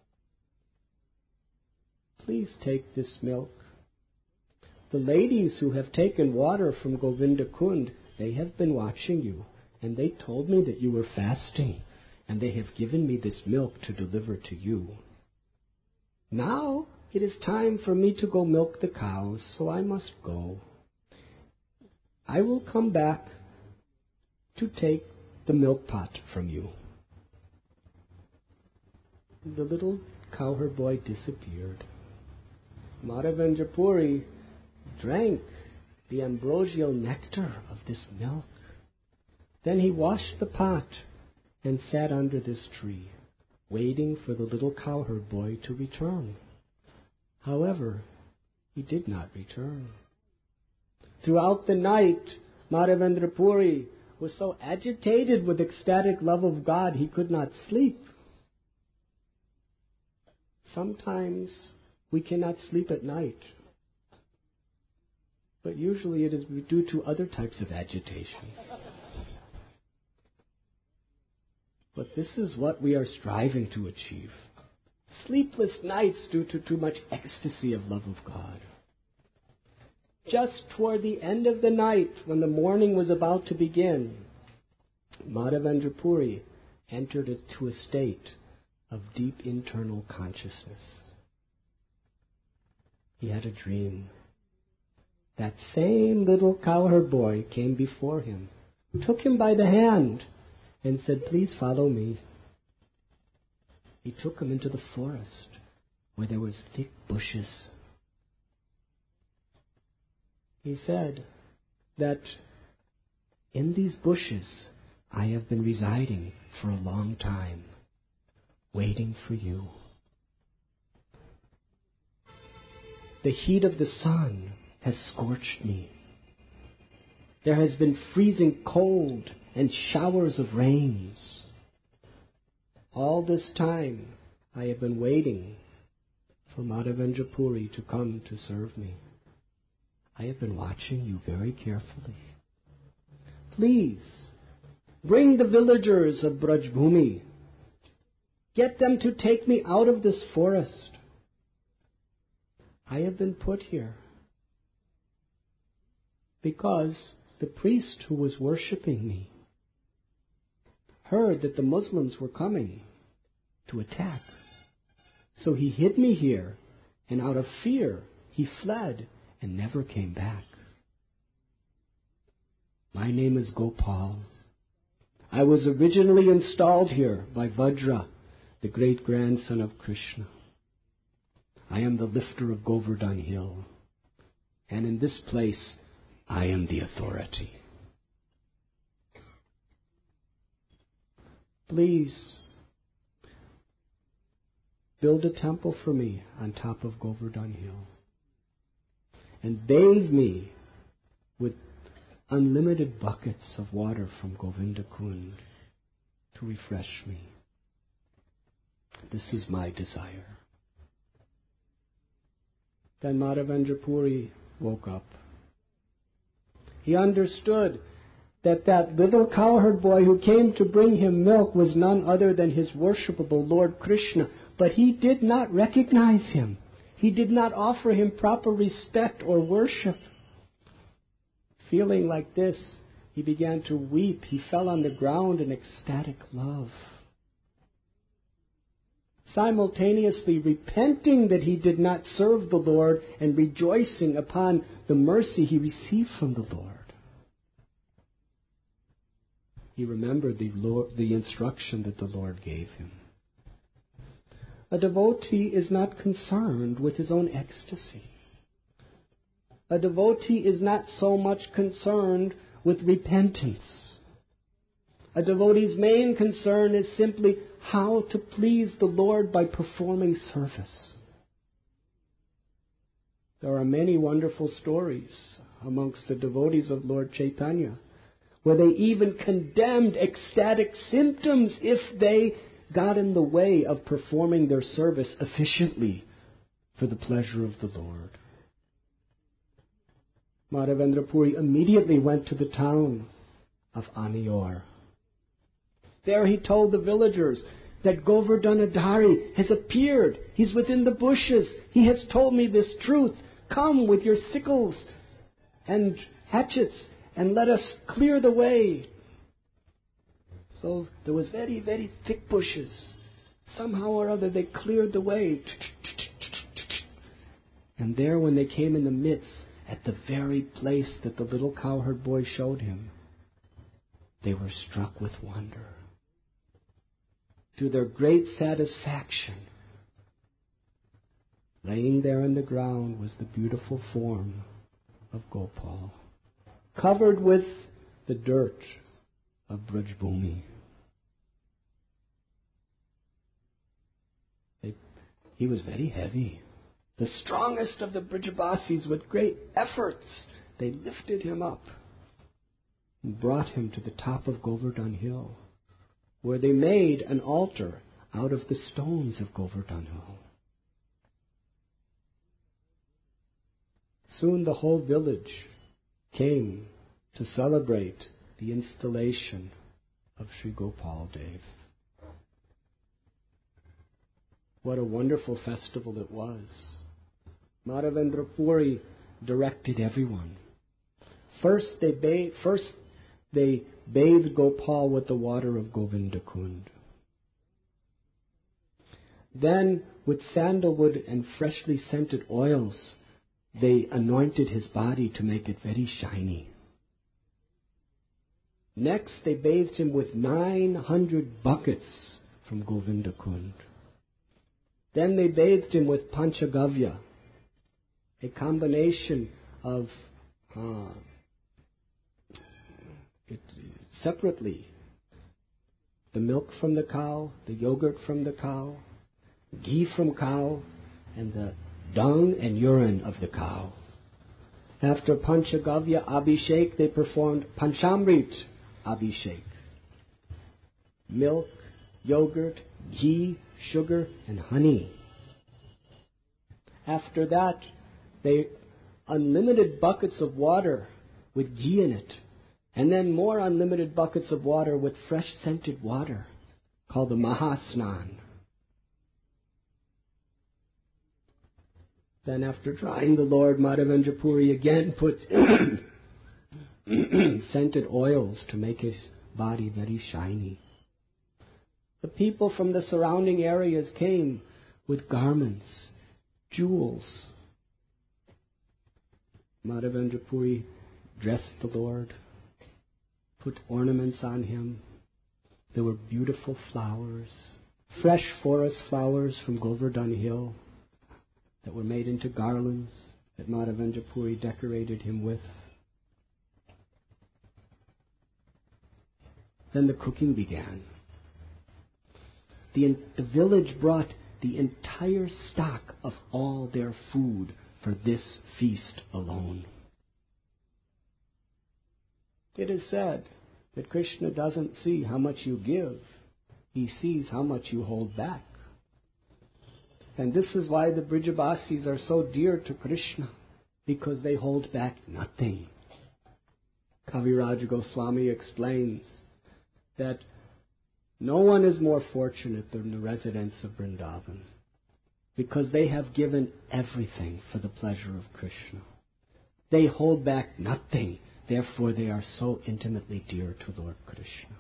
Please take this milk. The ladies who have taken water from Govinda Kund, they have been watching you, and they told me that you were fasting, and they have given me this milk to deliver to you. Now it is time for me to go milk the cows, so I must go. I will come back to take the milk pot from you." The little cowherd boy disappeared. Madhavendra Puri drank the ambrosial nectar of this milk. Then he washed the pot and sat under this tree, waiting for the little cowherd boy to return. However, he did not return. Throughout the night, Madhavendra Puri was so agitated with ecstatic love of God he could not sleep. Sometimes we cannot sleep at night, but usually it is due to other types of agitation. But this is what we are striving to achieve. Sleepless nights due to too much ecstasy of love of God. Just toward the end of the night, when the morning was about to begin, Madhavendra Puri entered into a state of deep internal consciousness. He had a dream. That same little cowherd boy came before him, took him by the hand, and said, "Please follow me." He took him into the forest where there was thick bushes. He said that in these bushes I have been residing for a long time, waiting for you. The heat of the sun has scorched me. There has been freezing cold and showers of rains. All this time I have been waiting for Madhavendra Puri to come to serve me. I have been watching you very carefully. Please, bring the villagers of Brajbhumi. Get them to take me out of this forest. I have been put here because the priest who was worshipping me heard that the Muslims were coming to attack. So he hid me here, and out of fear he fled and never came back. My name is Gopal. I was originally installed here by Vajra, the great-grandson of Krishna. I am the lifter of Govardhan Hill. And in this place, I am the authority. Please, build a temple for me on top of Govardhan Hill. And bathe me with unlimited buckets of water from Govinda Kund to refresh me. This is my desire. Then Madhavendra Puri woke up. He understood that little cowherd boy who came to bring him milk was none other than his worshipable Lord Krishna, but he did not recognize him. He did not offer him proper respect or worship. Feeling like this, he began to weep. He fell on the ground in ecstatic love, simultaneously repenting that he did not serve the Lord and rejoicing upon the mercy he received from the Lord. He remembered the instruction that the Lord gave him. A devotee is not concerned with his own ecstasy. A devotee is not so much concerned with repentance. A devotee's main concern is simply how to please the Lord by performing service. There are many wonderful stories amongst the devotees of Lord Chaitanya where they even condemned ecstatic symptoms if they got in the way of performing their service efficiently for the pleasure of the Lord. Madhavendra Puri immediately went to the town of Anior. There he told the villagers that Govardhanadhari has appeared. He's within the bushes. He has told me this truth. Come with your sickles and hatchets and let us clear the way. So there was very, very thick bushes. Somehow or other they cleared the way. And there when they came in the midst, at the very place that the little cowherd boy showed him, they were struck with wonder. To their great satisfaction, laying there on the ground was the beautiful form of Gopal, covered with the dirt of Brajbhumi. He was very heavy. The strongest of the Brijabasis, with great efforts, they lifted him up and brought him to the top of Govardhan Hill, where they made an altar out of the stones of Govardhan Hill. Soon the whole village came to celebrate the installation of Sri Gopal Dev. What a wonderful festival it was. Madhavendra Puri directed everyone. First they bathed Gopal with the water of Govinda Kund. Then, with sandalwood and freshly scented oils, they anointed his body to make it very shiny. Next, they bathed him with 900 buckets from Govinda Kund. Then they bathed him with Panchagavya, a combination of separately the milk from the cow, the yogurt from the cow, ghee from cow, and the dung and urine of the cow. After Panchagavya Abhishek, they performed Panchamrit Abhishek. Milk, yogurt, ghee, sugar, and honey. After that, they unlimited buckets of water with ghee in it, and then more unlimited buckets of water with fresh scented water, called the Mahasnan. Then after drying the Lord, Madhavendra Puri again put scented oils to make his body very shiny. The people from the surrounding areas came with garments, jewels. Madhavendra Puri dressed the Lord, put ornaments on him. There were beautiful flowers, fresh forest flowers from Govardhan Hill that were made into garlands. that Madhavendra Puri decorated him with. Then the cooking began. The village brought the entire stock of all their food for this feast alone. It is said that Krishna doesn't see how much you give. He sees how much you hold back. And this is why the Brijabasis are so dear to Krishna, because they hold back nothing. Kaviraj Goswami explains that no one is more fortunate than the residents of Vrindavan, because they have given everything for the pleasure of Krishna. They hold back nothing, therefore they are so intimately dear to Lord Krishna.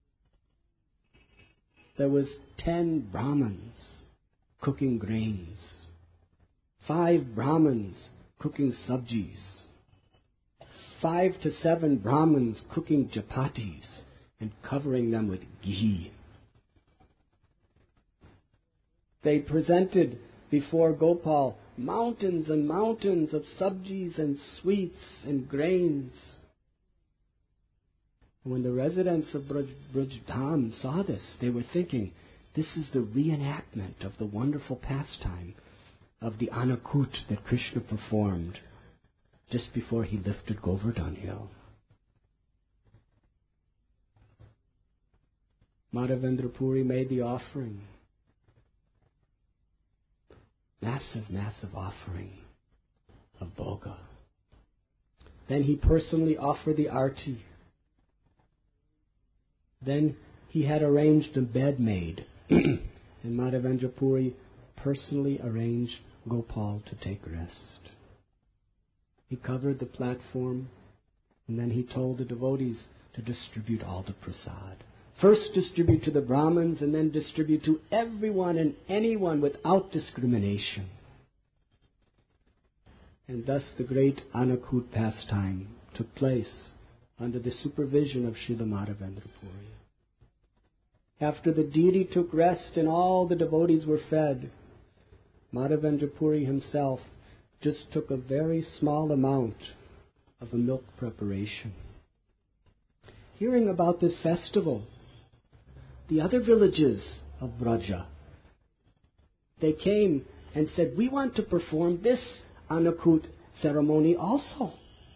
There was 10 Brahmins cooking grains, 5 Brahmins cooking sabjis, 5 to 7 Brahmins cooking chapatis and covering them with ghee. They presented before Gopal mountains and mountains of sabjis and sweets and grains. When the residents of Brajdham saw this, they were thinking, this is the reenactment of the wonderful pastime of the Anakut that Krishna performed just before he lifted Govardhan Hill. Madhavendra Puri made the offering. Massive offering of bhoga. Then he personally offered the arti. Then he had arranged a bed made, and Madhavendra Puri personally arranged Gopal to take rest. He covered the platform, and then he told the devotees to distribute all the prasad. First distribute to the Brahmins, and then distribute to everyone and anyone without discrimination. And thus the great Anakut pastime took place under the supervision of Srila Madhavendra Puri. After the deity took rest and all the devotees were fed, Madhavendra Puri himself just took a very small amount of a milk preparation. Hearing about this festival, the other villages of Braja, they came and said, we want to perform this Anakut ceremony also.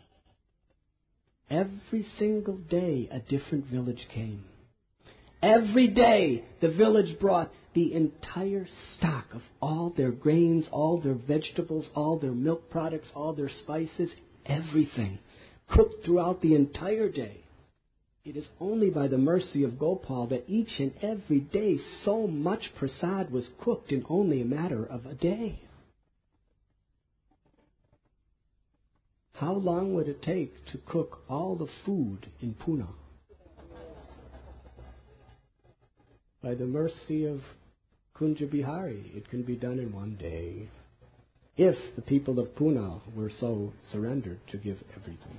Every single day a different village came. Every day the village brought the entire stock of all their grains, all their vegetables, all their milk products, all their spices, everything, cooked throughout the entire day. It is only by the mercy of Gopal that each and every day so much prasad was cooked in only a matter of a day. How long would it take to cook all the food in Pune? By the mercy of Kunja Bihari, it can be done in one day, if the people of Pune were so surrendered to give everything.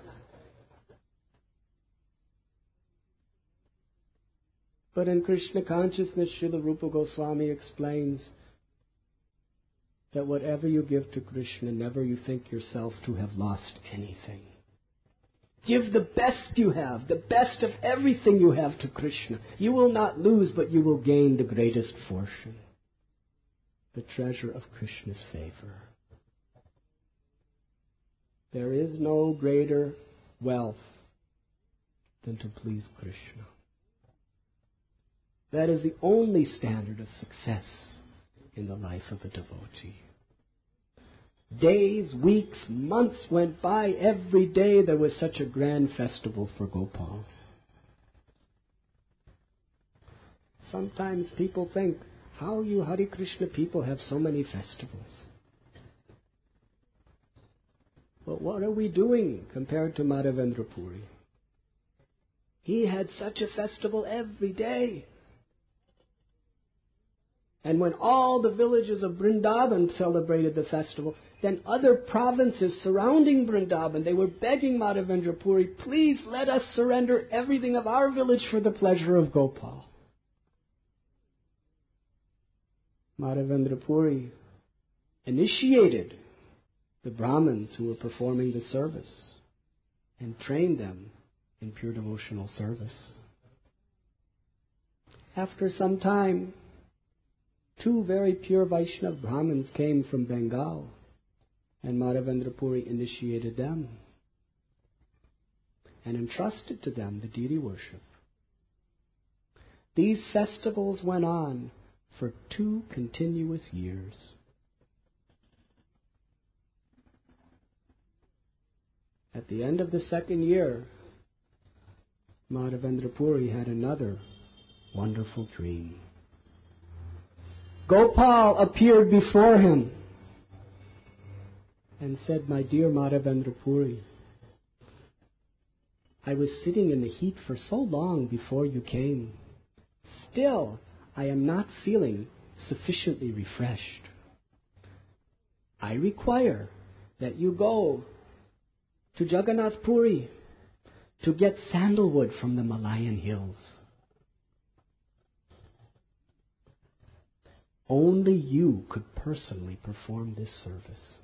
But in Krishna consciousness, Srila Rupa Goswami explains that whatever you give to Krishna, never you think yourself to have lost anything. Give the best you have, the best of everything you have to Krishna. You will not lose, but you will gain the greatest fortune, the treasure of Krishna's favor. There is no greater wealth than to please Krishna. That is the only standard of success in the life of a devotee. Days, weeks, months went by. Every day there was such a grand festival for Gopal. Sometimes people think, how you Hare Krishna people have so many festivals? But what are we doing compared to Madhavendra Puri? He had such a festival every day. And when all the villages of Vrindavan celebrated the festival, then other provinces surrounding Vrindavan, they were begging Madhavendra Puri, please let us surrender everything of our village for the pleasure of Gopal. Madhavendra Puri initiated the Brahmins who were performing the service and trained them in pure devotional service. After some time, 2 very pure Vaishnava Brahmins came from Bengal, and Madhavendra Puri initiated them and entrusted to them the deity worship. These festivals went on for 2 continuous years. At the end of the 2nd year, Madhavendra Puri had another wonderful dream. Gopal appeared before him and said, "My dear Madhavendra Puri, I was sitting in the heat for so long before you came. Still, I am not feeling sufficiently refreshed. I require that you go to Jagannath Puri to get sandalwood from the Malayan hills. Only you could personally perform this service."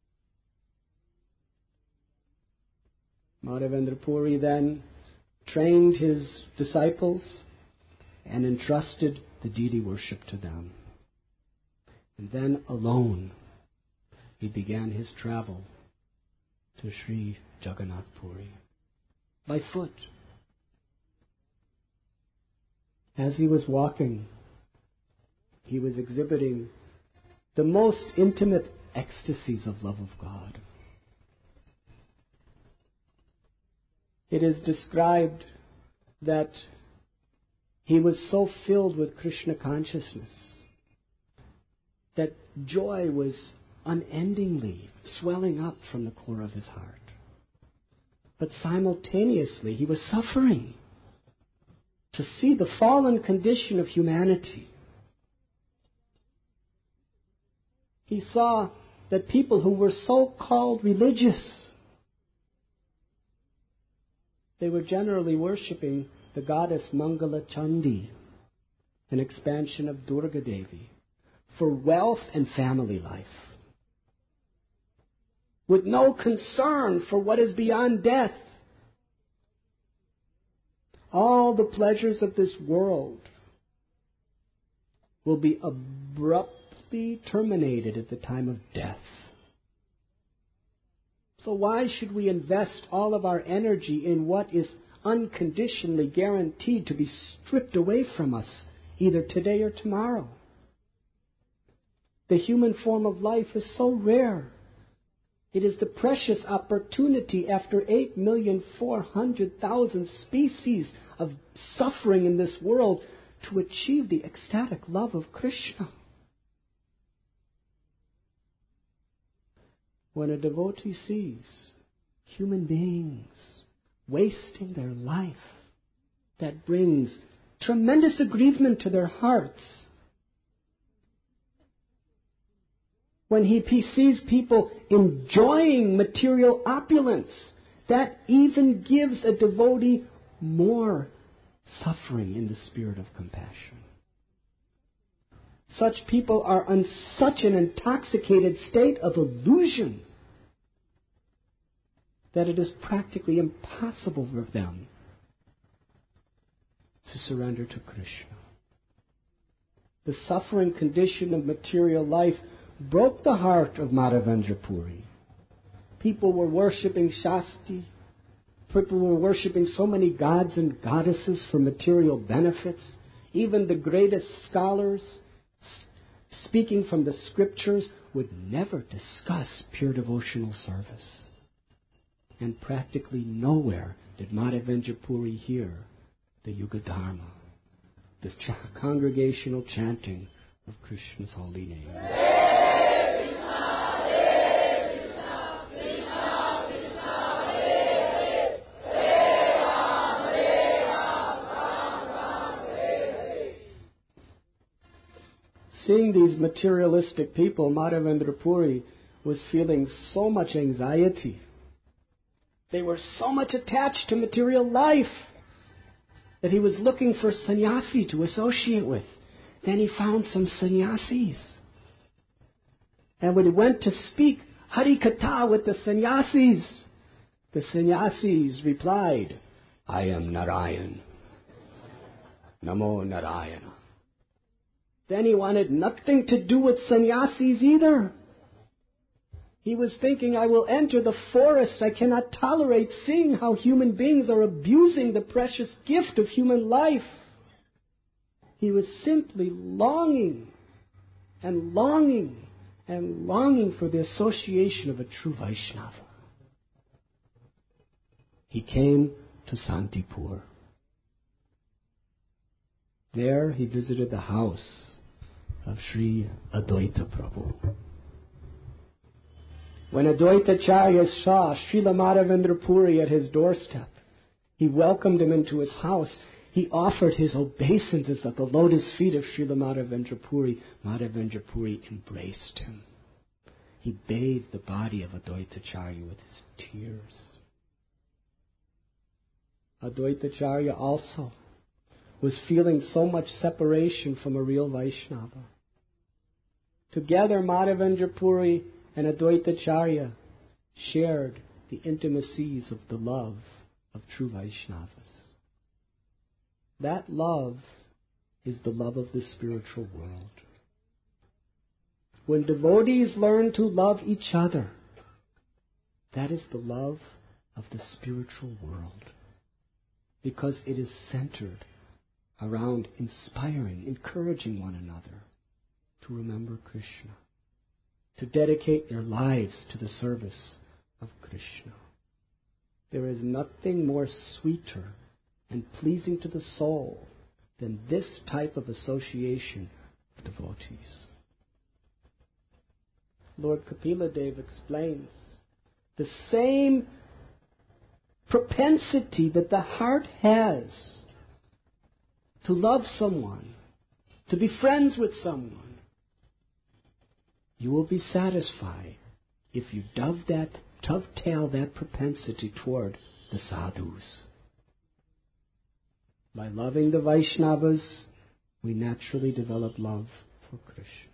Madhavendra Puri then trained his disciples and entrusted the deity worship to them. And then alone he began his travel to Sri Jagannath Puri by foot. As he was walking, he was exhibiting the most intimate ecstasies of love of God. It is described that he was so filled with Krishna consciousness that joy was unendingly swelling up from the core of his heart. But simultaneously he was suffering to see the fallen condition of humanity. He saw that people who were so-called religious, they were generally worshipping the goddess Mangala Chandi, an expansion of Durga Devi, for wealth and family life, with no concern for what is beyond death. All the pleasures of this world will be abruptly terminated at the time of death. So why should we invest all of our energy in what is unconditionally guaranteed to be stripped away from us either today or tomorrow? The human form of life is so rare. It is the precious opportunity after 8,400,000 species of suffering in this world to achieve the ecstatic love of Krishna. When a devotee sees human beings wasting their life, that brings tremendous aggrievement to their hearts. When he sees people enjoying material opulence, that even gives a devotee more suffering in the spirit of compassion. Such people are in such an intoxicated state of illusion that it is practically impossible for them to surrender to Krishna. The suffering condition of material life broke the heart of Madhavendra Puri. People were worshipping Shasti. People were worshipping so many gods and goddesses for material benefits. Even the greatest scholars, speaking from the scriptures, would never discuss pure devotional service. And practically nowhere did Madhavendra Puri hear the Yuga Dharma, the congregational chanting of Krishna's holy name. Seeing these materialistic people, Madhavendra Puri was feeling so much anxiety. They were so much attached to material life that he was looking for sannyasi to associate with. Then he found some sannyasis. And when he went to speak Harikatha with the sannyasis. The sannyasis replied, I am Narayan. Namo Narayana. Then he wanted nothing to do with sannyasis either. He was thinking, I will enter the forest. I cannot tolerate seeing how human beings are abusing the precious gift of human life. He was simply longing and longing and longing for the association of a true Vaishnava. He came to Santipur. There he visited the house of Sri Advaita Prabhu. When Advaitacharya saw Srila Madhavendra Puri at his doorstep, he welcomed him into his house. He offered his obeisances at the lotus feet of Srila Madhavendra Puri. Madhavendra Puri embraced him. He bathed the body of Advaitacharya with his tears. Advaitacharya also was feeling so much separation from a real Vaishnava. Together, Madhavendra Puri and Advaitacharya shared the intimacies of the love of true Vaishnavas. That love is the love of the spiritual world. When devotees learn to love each other, that is the love of the spiritual world, because it is centered around inspiring, encouraging one another to remember Krishna, to dedicate their lives to the service of Krishna. There is nothing more sweeter and pleasing to the soul than this type of association of devotees. Lord Kapila Dev explains the same propensity that the heart has to love someone, to be friends with someone. You will be satisfied if you dovetail that propensity toward the sadhus. By loving the Vaishnavas, we naturally develop love for Krishna.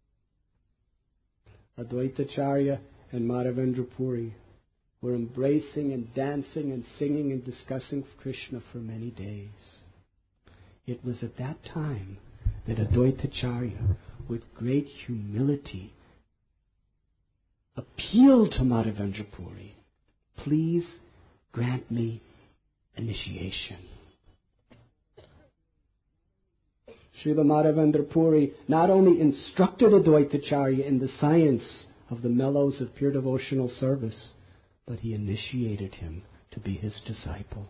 Advaitacharya and Madhavendra Puri were embracing and dancing and singing and discussing Krishna for many days. It was at that time that Advaitacharya, with great humility, appealed to Madhavendra Puri, please grant me initiation. Srila Madhavendra Puri not only instructed Advaitacharya in the science of the mellows of pure devotional service, but he initiated him to be his disciple.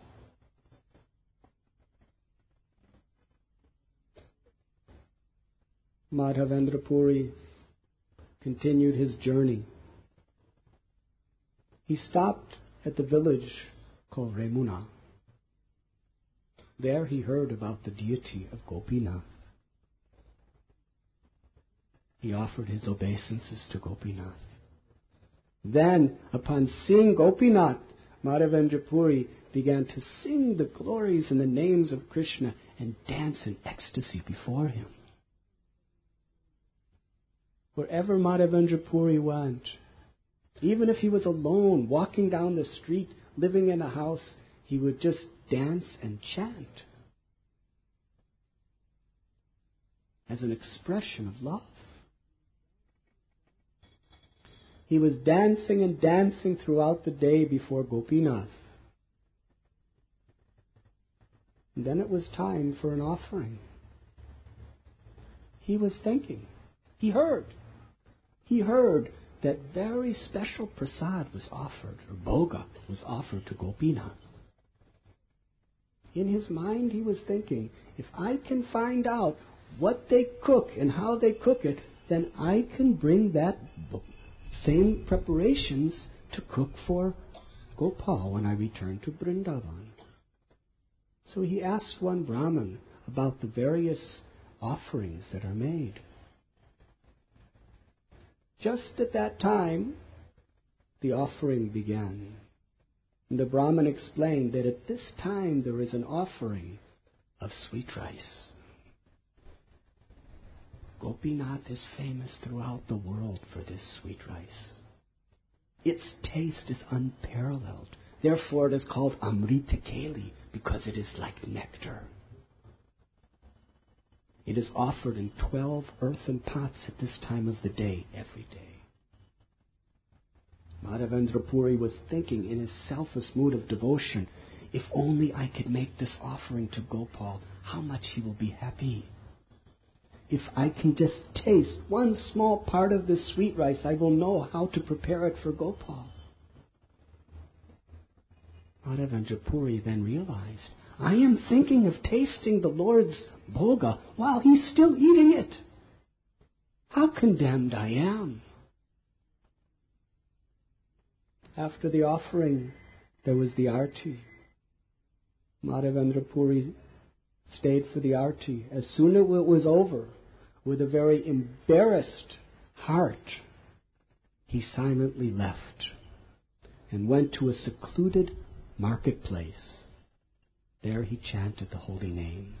Madhavendra Puri continued his journey. He stopped at the village called Remuna. There he heard about the deity of Gopinath. He offered his obeisances to Gopinath. Then, upon seeing Gopinath, Madhavendra Puri began to sing the glories and the names of Krishna and dance in ecstasy before him. Wherever Madhavendra Puri went, even if he was alone, walking down the street, living in a house, he would just dance and chant as an expression of love. He was dancing and dancing throughout the day before Gopinath. And then it was time for an offering. He was thinking. He heard that very special prasad was offered, or bhoga was offered to Gopinath. In his mind he was thinking, if I can find out what they cook and how they cook it, then I can bring that same preparations to cook for Gopal when I return to Vrindavan. So he asked one Brahmin about the various offerings that are made. Just at that time, the offering began. And the Brahmin explained that at this time there is an offering of sweet rice. Gopinath is famous throughout the world for this sweet rice. Its taste is unparalleled. Therefore it is called Amrita Keli, because it is like nectar. It is offered in 12 earthen pots at this time of the day, every day. Madhavendra Puri was thinking in his selfless mood of devotion, if only I could make this offering to Gopal, how much he will be happy. If I can just taste one small part of this sweet rice, I will know how to prepare it for Gopal. Madhavendra Puri then realized, I am thinking of tasting the Lord's bhoga while he's still eating it. How condemned I am. After the offering, there was the arti. Madhavendra Puri stayed for the arti. As soon as it was over, with a very embarrassed heart, he silently left and went to a secluded marketplace. There he chanted the holy names.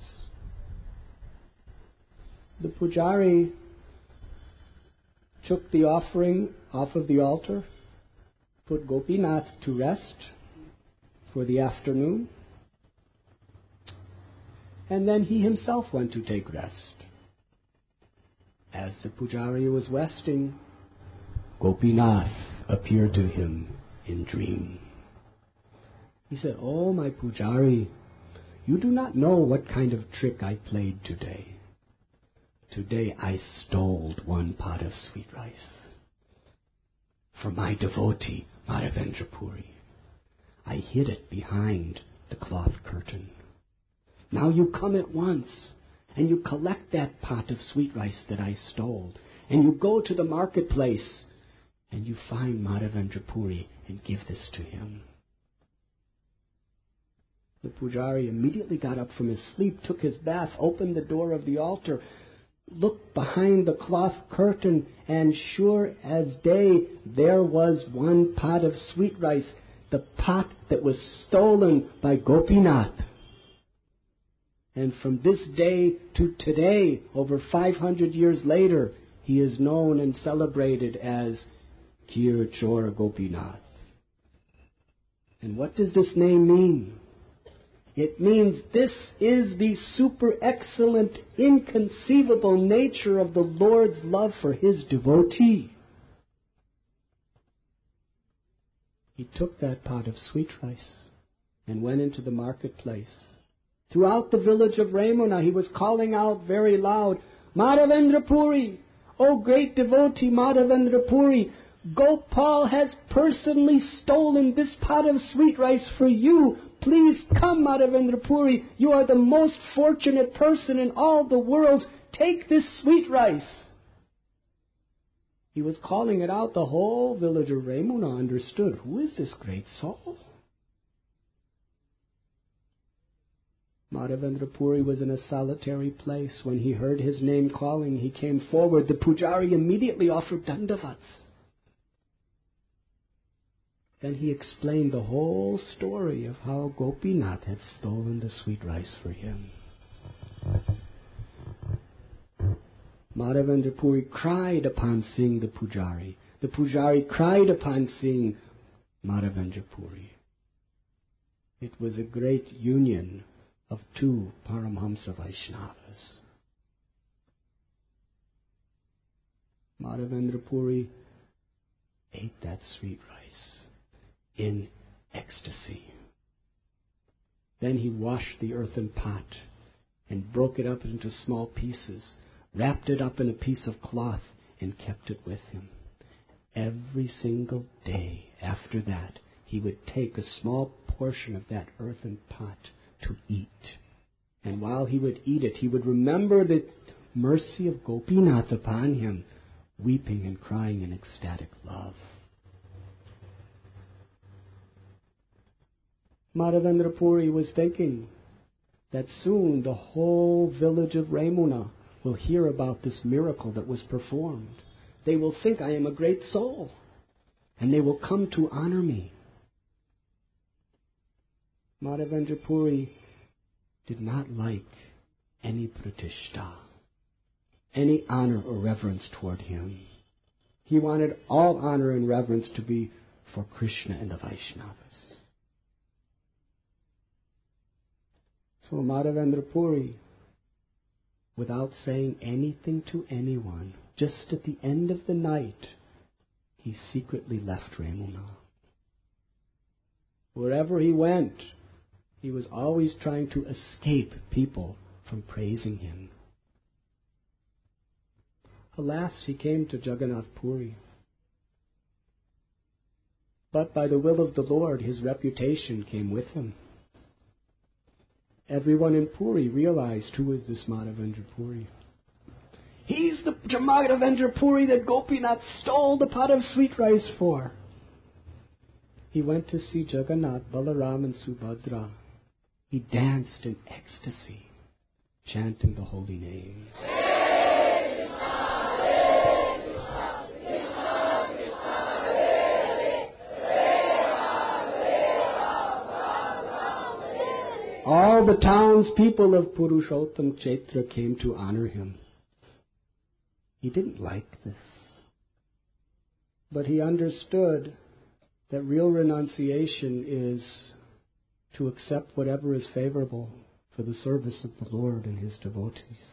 The pujari took the offering off of the altar, put Gopinath to rest for the afternoon, and then he himself went to take rest. As the pujari was resting, Gopinath appeared to him in dream. He said, "Oh, my pujari, you do not know what kind of trick I played today. Today I stole one pot of sweet rice for my devotee, Madhavendra Puri. I hid it behind the cloth curtain. Now you come at once, and you collect that pot of sweet rice that I stole, and you go to the marketplace, and you find Madhavendra Puri and give this to him." The pujari immediately got up from his sleep, took his bath, opened the door of the altar, looked behind the cloth curtain, and sure as day, there was one pot of sweet rice, the pot that was stolen by Gopinath. And from this day to today, over 500 years later, he is known and celebrated as Kir Chor Gopinath. And what does this name mean? It means this is the super excellent, inconceivable nature of the Lord's love for his devotee. He took that pot of sweet rice and went into the marketplace. Throughout the village of Ramuna, he was calling out very loud, "Madhavendra Puri, O great devotee Madhavendra Puri, Gopal has personally stolen this pot of sweet rice for you. Please come, Madhavendra Puri. You are the most fortunate person in all the world. Take this sweet rice." He was calling it out. The whole village of Ramuna understood, who is this great soul? Madhavendra Puri was in a solitary place. When he heard his name calling, he came forward. The pujari immediately offered dandavats. Then he explained the whole story of how Gopinath had stolen the sweet rice for him. Madhavendra Puri cried upon seeing the pujari. The pujari cried upon seeing Madhavendra Puri. It was a great union of two Paramhamsa Vaishnavas. Madhavendra Puri ate that sweet rice in ecstasy. Then he washed the earthen pot and broke it up into small pieces, wrapped it up in a piece of cloth, and kept it with him. Every single day after that, he would take a small portion of that earthen pot to eat. And while he would eat it, he would remember the mercy of Gopinath upon him, weeping and crying in ecstatic love. Madhavendra Puri was thinking that soon the whole village of Ramuna will hear about this miracle that was performed. They will think I am a great soul, and they will come to honor me. Madhavendra Puri did not like any pratishta, any honor or reverence toward him. He wanted all honor and reverence to be for Krishna and the Vaishnavas. So Madhavendra Puri, without saying anything to anyone, just at the end of the night, he secretly left Ramuna. Wherever he went, he was always trying to escape people from praising him. Alas, he came to Jagannath Puri. But by the will of the Lord, his reputation came with him. Everyone in Puri realized who was this Madhavendra Puri. He's the Madhavendra Puri that Gopinath stole the pot of sweet rice for. He went to see Jagannath, Balaram and Subhadra. He danced in ecstasy, chanting the holy names. All the townspeople of Purushottam Kshetra came to honor him. He didn't like this, but he understood that real renunciation is to accept whatever is favorable for the service of the Lord and His devotees.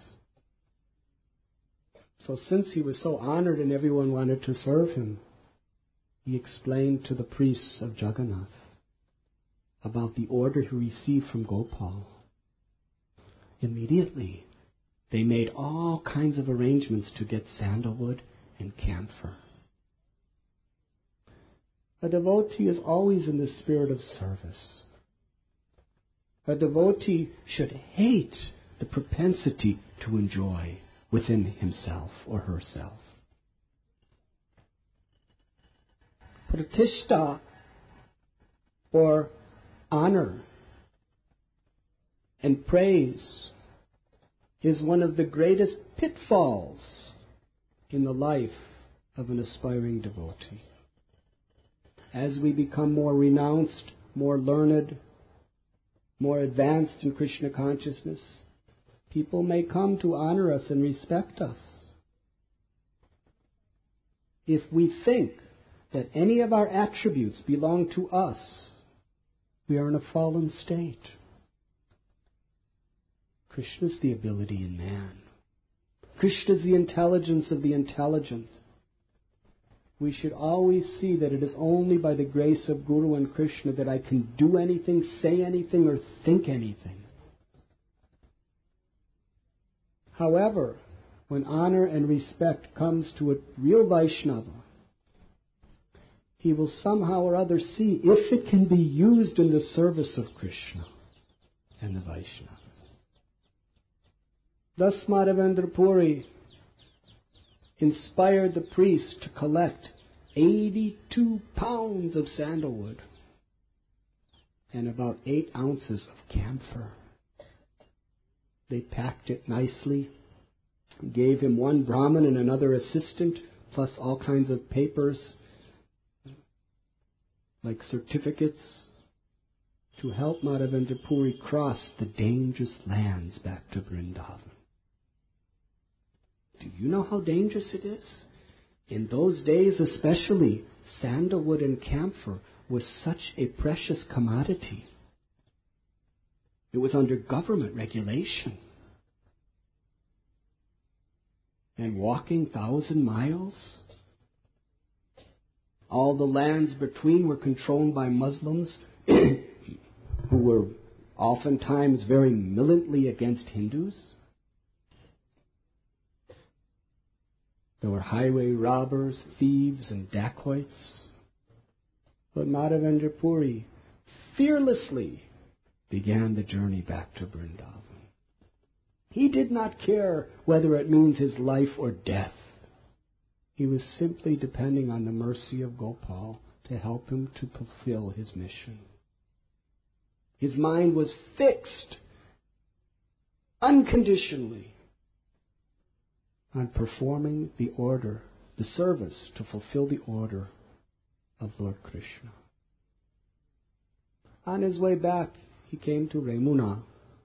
So since he was so honored and everyone wanted to serve him, he explained to the priests of Jagannath about the order he received from Gopal. Immediately, they made all kinds of arrangements to get sandalwood and camphor. A devotee is always in the spirit of service. A devotee should hate the propensity to enjoy within himself or herself. Pratishta, or honor and praise, is one of the greatest pitfalls in the life of an aspiring devotee. As we become more renounced, more learned, more advanced in Krishna consciousness, people may come to honor us and respect us. If we think that any of our attributes belong to us, we are in a fallen state. Krishna is the ability in man. Krishna is the intelligence of the intelligent. We should always see that it is only by the grace of Guru and Krishna that I can do anything, say anything, or think anything. However, when honor and respect comes to a real Vaishnava, he will somehow or other see if it can be used in the service of Krishna and the Vaishnavas. Thus Madhavendra Puri inspired the priest to collect 82 pounds of sandalwood and about 8 ounces of camphor. They packed it nicely, gave him one Brahmin and another assistant, plus all kinds of papers like certificates, to help Madhavendra Puri cross the dangerous lands back to Vrindavan. Do you know how dangerous it is? In those days especially, sandalwood and camphor was such a precious commodity. It was under government regulation. And walking 1,000 miles, all the lands between were controlled by Muslims who were oftentimes very militantly against Hindus. There were highway robbers, thieves, and dacoits. But Madhavendra Puri fearlessly began the journey back to Vrindavan. He did not care whether it means his life or death. He was simply depending on the mercy of Gopal to help him to fulfill his mission. His mind was fixed unconditionally on performing the order, the service to fulfill the order of Lord Krishna. On his way back, he came to Ramuna.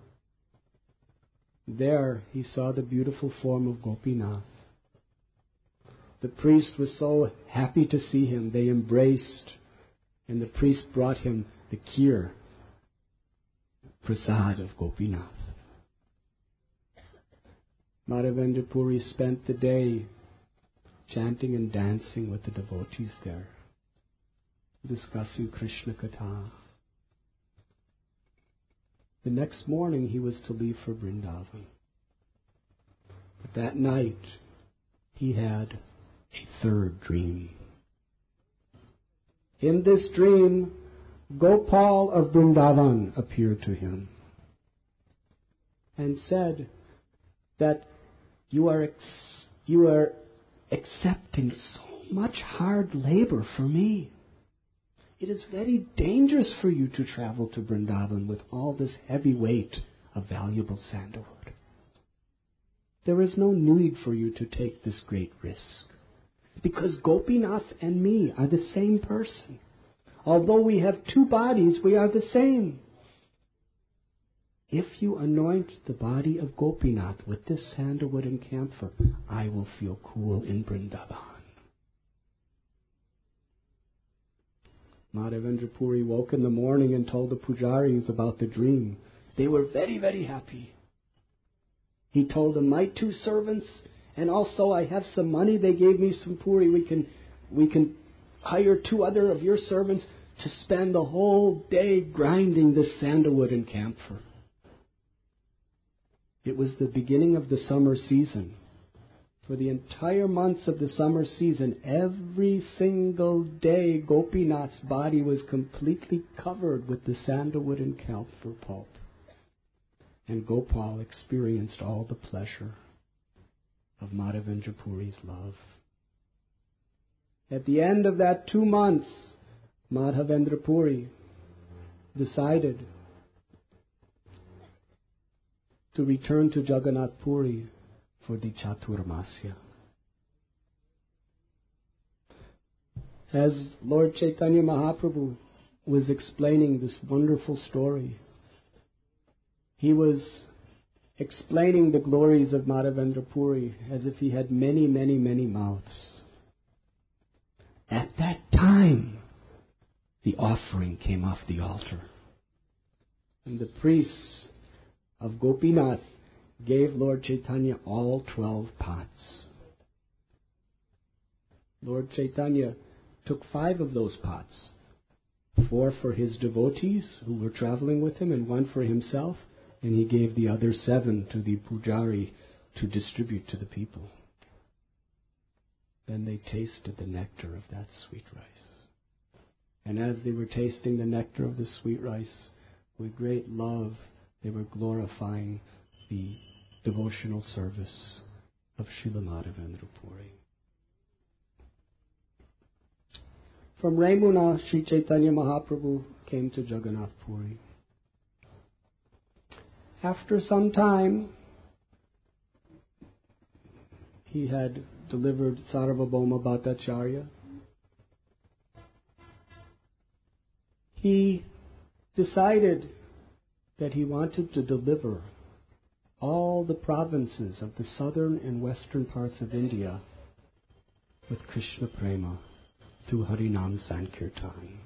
There he saw the beautiful form of Gopinath. The priest was so happy to see him. They embraced. And the priest brought him the kheer, prasad of Gopinath. Madhavendra Puri spent the day chanting and dancing with the devotees there, discussing Krishna Katha. The next morning he was to leave for Vrindavan. But that night he had a third dream. In this dream, Gopal of Vrindavan appeared to him and said that you are accepting so much hard labor for me. It is very dangerous for you to travel to Vrindavan with all this heavy weight of valuable sandalwood. There is no need for you to take this great risk, because Gopinath and me are the same person. Although we have two bodies, we are the same. If you anoint the body of Gopinath with this sandalwood and camphor, I will feel cool in Vrindavan. Madhavendra Puri woke in the morning and told the pujaris about the dream. They were very, very happy. He told them, my two servants, and also I have some money. They gave me some puri. We can hire two other of your servants to spend the whole day grinding this sandalwood and camphor. It was the beginning of the summer season. For the entire months of the summer season, every single day Gopinath's body was completely covered with the sandalwood and camphor pulp. And Gopal experienced all the pleasure of Madhavendra Puri's love. At the end of that 2 months, Madhavendra Puri decided to return to Jagannath Puri for the Chaturmasya. As Lord Chaitanya Mahaprabhu was explaining this wonderful story, he was explaining the glories of Madhavendra Puri as if he had many, many, many mouths. At that time, the offering came off the altar, and the priests of Gopinath gave Lord Chaitanya all 12 pots. Lord Chaitanya took 5 of those pots, 4 for his devotees who were traveling with him and 1 for himself, and he gave the other 7 to the pujari to distribute to the people. Then they tasted the nectar of that sweet rice. And as they were tasting the nectar of the sweet rice, with great love, they were glorifying the devotional service of Srila Madhavendra Puri. From Ramuna, Sri Chaitanya Mahaprabhu came to Jagannath Puri. After some time, he had delivered Sarvabhauma Bhattacharya. He decided that he wanted to deliver all the provinces of the southern and western parts of India with Krishna Prema through Harinam Sankirtan.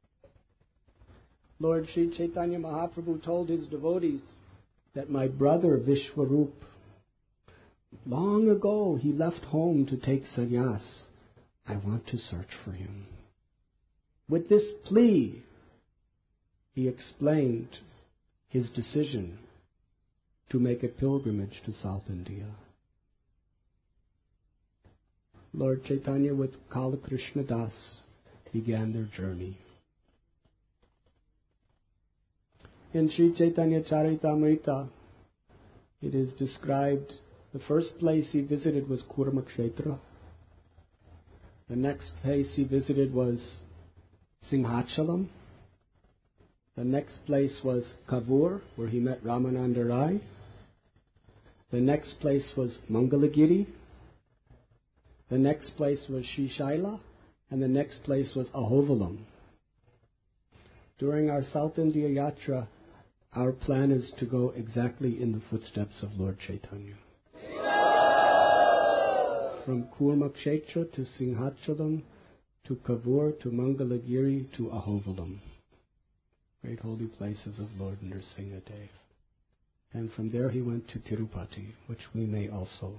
Lord Sri Chaitanya Mahaprabhu told his devotees that my brother Vishwarup, long ago he left home to take sannyas. I want to search for him. With this plea, he explained his decision to make a pilgrimage to South India. Lord Chaitanya with Kala Krishna Das began their journey. In Sri Chaitanya Charitamrita, it is described the first place he visited was Kurmakshetra. The next place he visited was Singhachalam. The next place was Kavur, where he met Ramananda Rai. The next place was Mangalagiri. The next place was Shishaila. And the next place was Ahovalam. During our South India Yatra, our plan is to go exactly in the footsteps of Lord Chaitanya. From Kurmakshetra to Singhachalam to Kavur, to Mangalagiri, to Ahovalam, great holy places of Lord Nrsingadev. And from there he went to Tirupati, which we may also.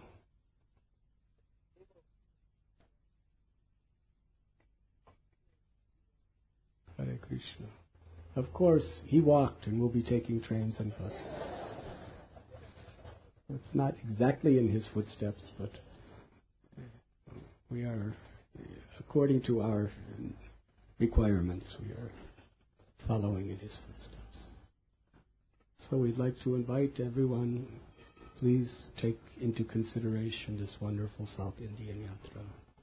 Hare Krishna. Of course, he walked and we'll be taking trains and buses. It's not exactly in his footsteps, but we are, according to our requirements, we are following in his footsteps. So we'd like to invite everyone, please take into consideration this wonderful South Indian Yatra.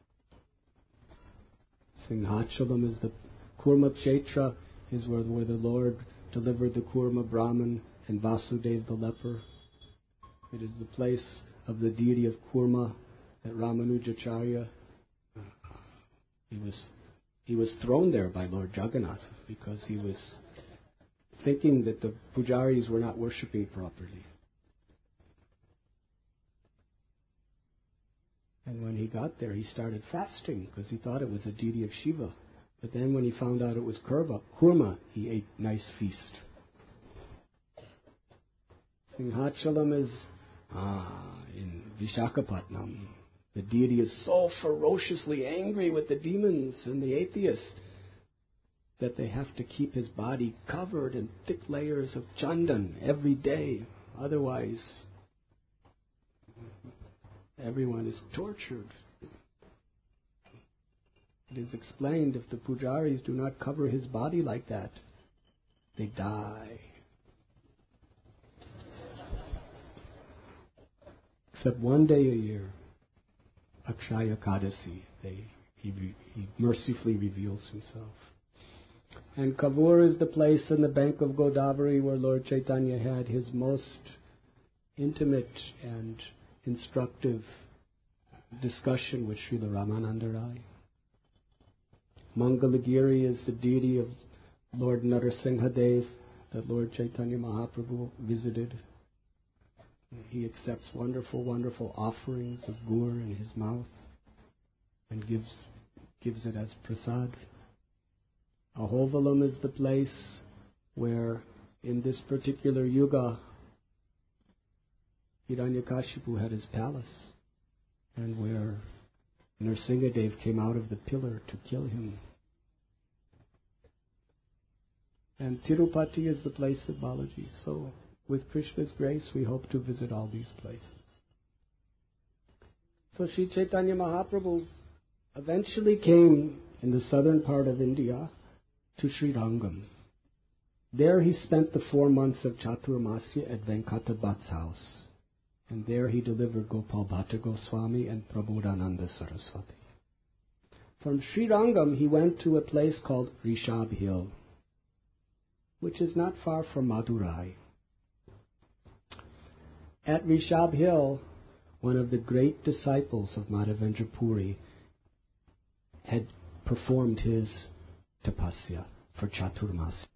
Singhachalam is the Kurma Kshetra, is where the Lord delivered the Kurma Brahman and Vasudev the leper. It is the place of the deity of Kurma that Ramanujacharya, he was thrown there by Lord Jagannath because he was thinking that the pujaris were not worshipping properly. And when he got there, he started fasting because he thought it was a deity of Shiva. But then when he found out it was Kurma, he ate nice feast. Singhachalam is in Vishakhapatnam. The deity is so ferociously angry with the demons and the atheists that they have to keep his body covered in thick layers of chandan every day. Otherwise, everyone is tortured. It is explained if the pujaris do not cover his body like that, they die. Except one day a year, Akshaya Kadasi, he mercifully reveals himself. And Kavur is the place in the bank of Godavari where Lord Chaitanya had his most intimate and instructive discussion with Srila Ramananda Rai. Mangalagiri is the deity of Lord Nrsingadev that Lord Chaitanya Mahaprabhu visited. He accepts wonderful, wonderful offerings of gur in his mouth and gives it as prasad. Ahovalam is the place where, in this particular yuga, Hiranyakashipu had his palace, and where Nrsingadev came out of the pillar to kill him. And Tirupati is the place of Balaji. So, with Krishna's grace, we hope to visit all these places. So Sri Chaitanya Mahaprabhu eventually came in the southern part of India to Sri Rangam. There he spent the 4 months of Chaturmasya at Venkata Bhatt's house. And there he delivered Gopal Bhatta Goswami and Prabodhananda Saraswati. From Sri Rangam he went to a place called Rishab Hill, which is not far from Madurai. At Rishab Hill, one of the great disciples of Madhavendra Puri had performed his tapasya for Chaturmasya.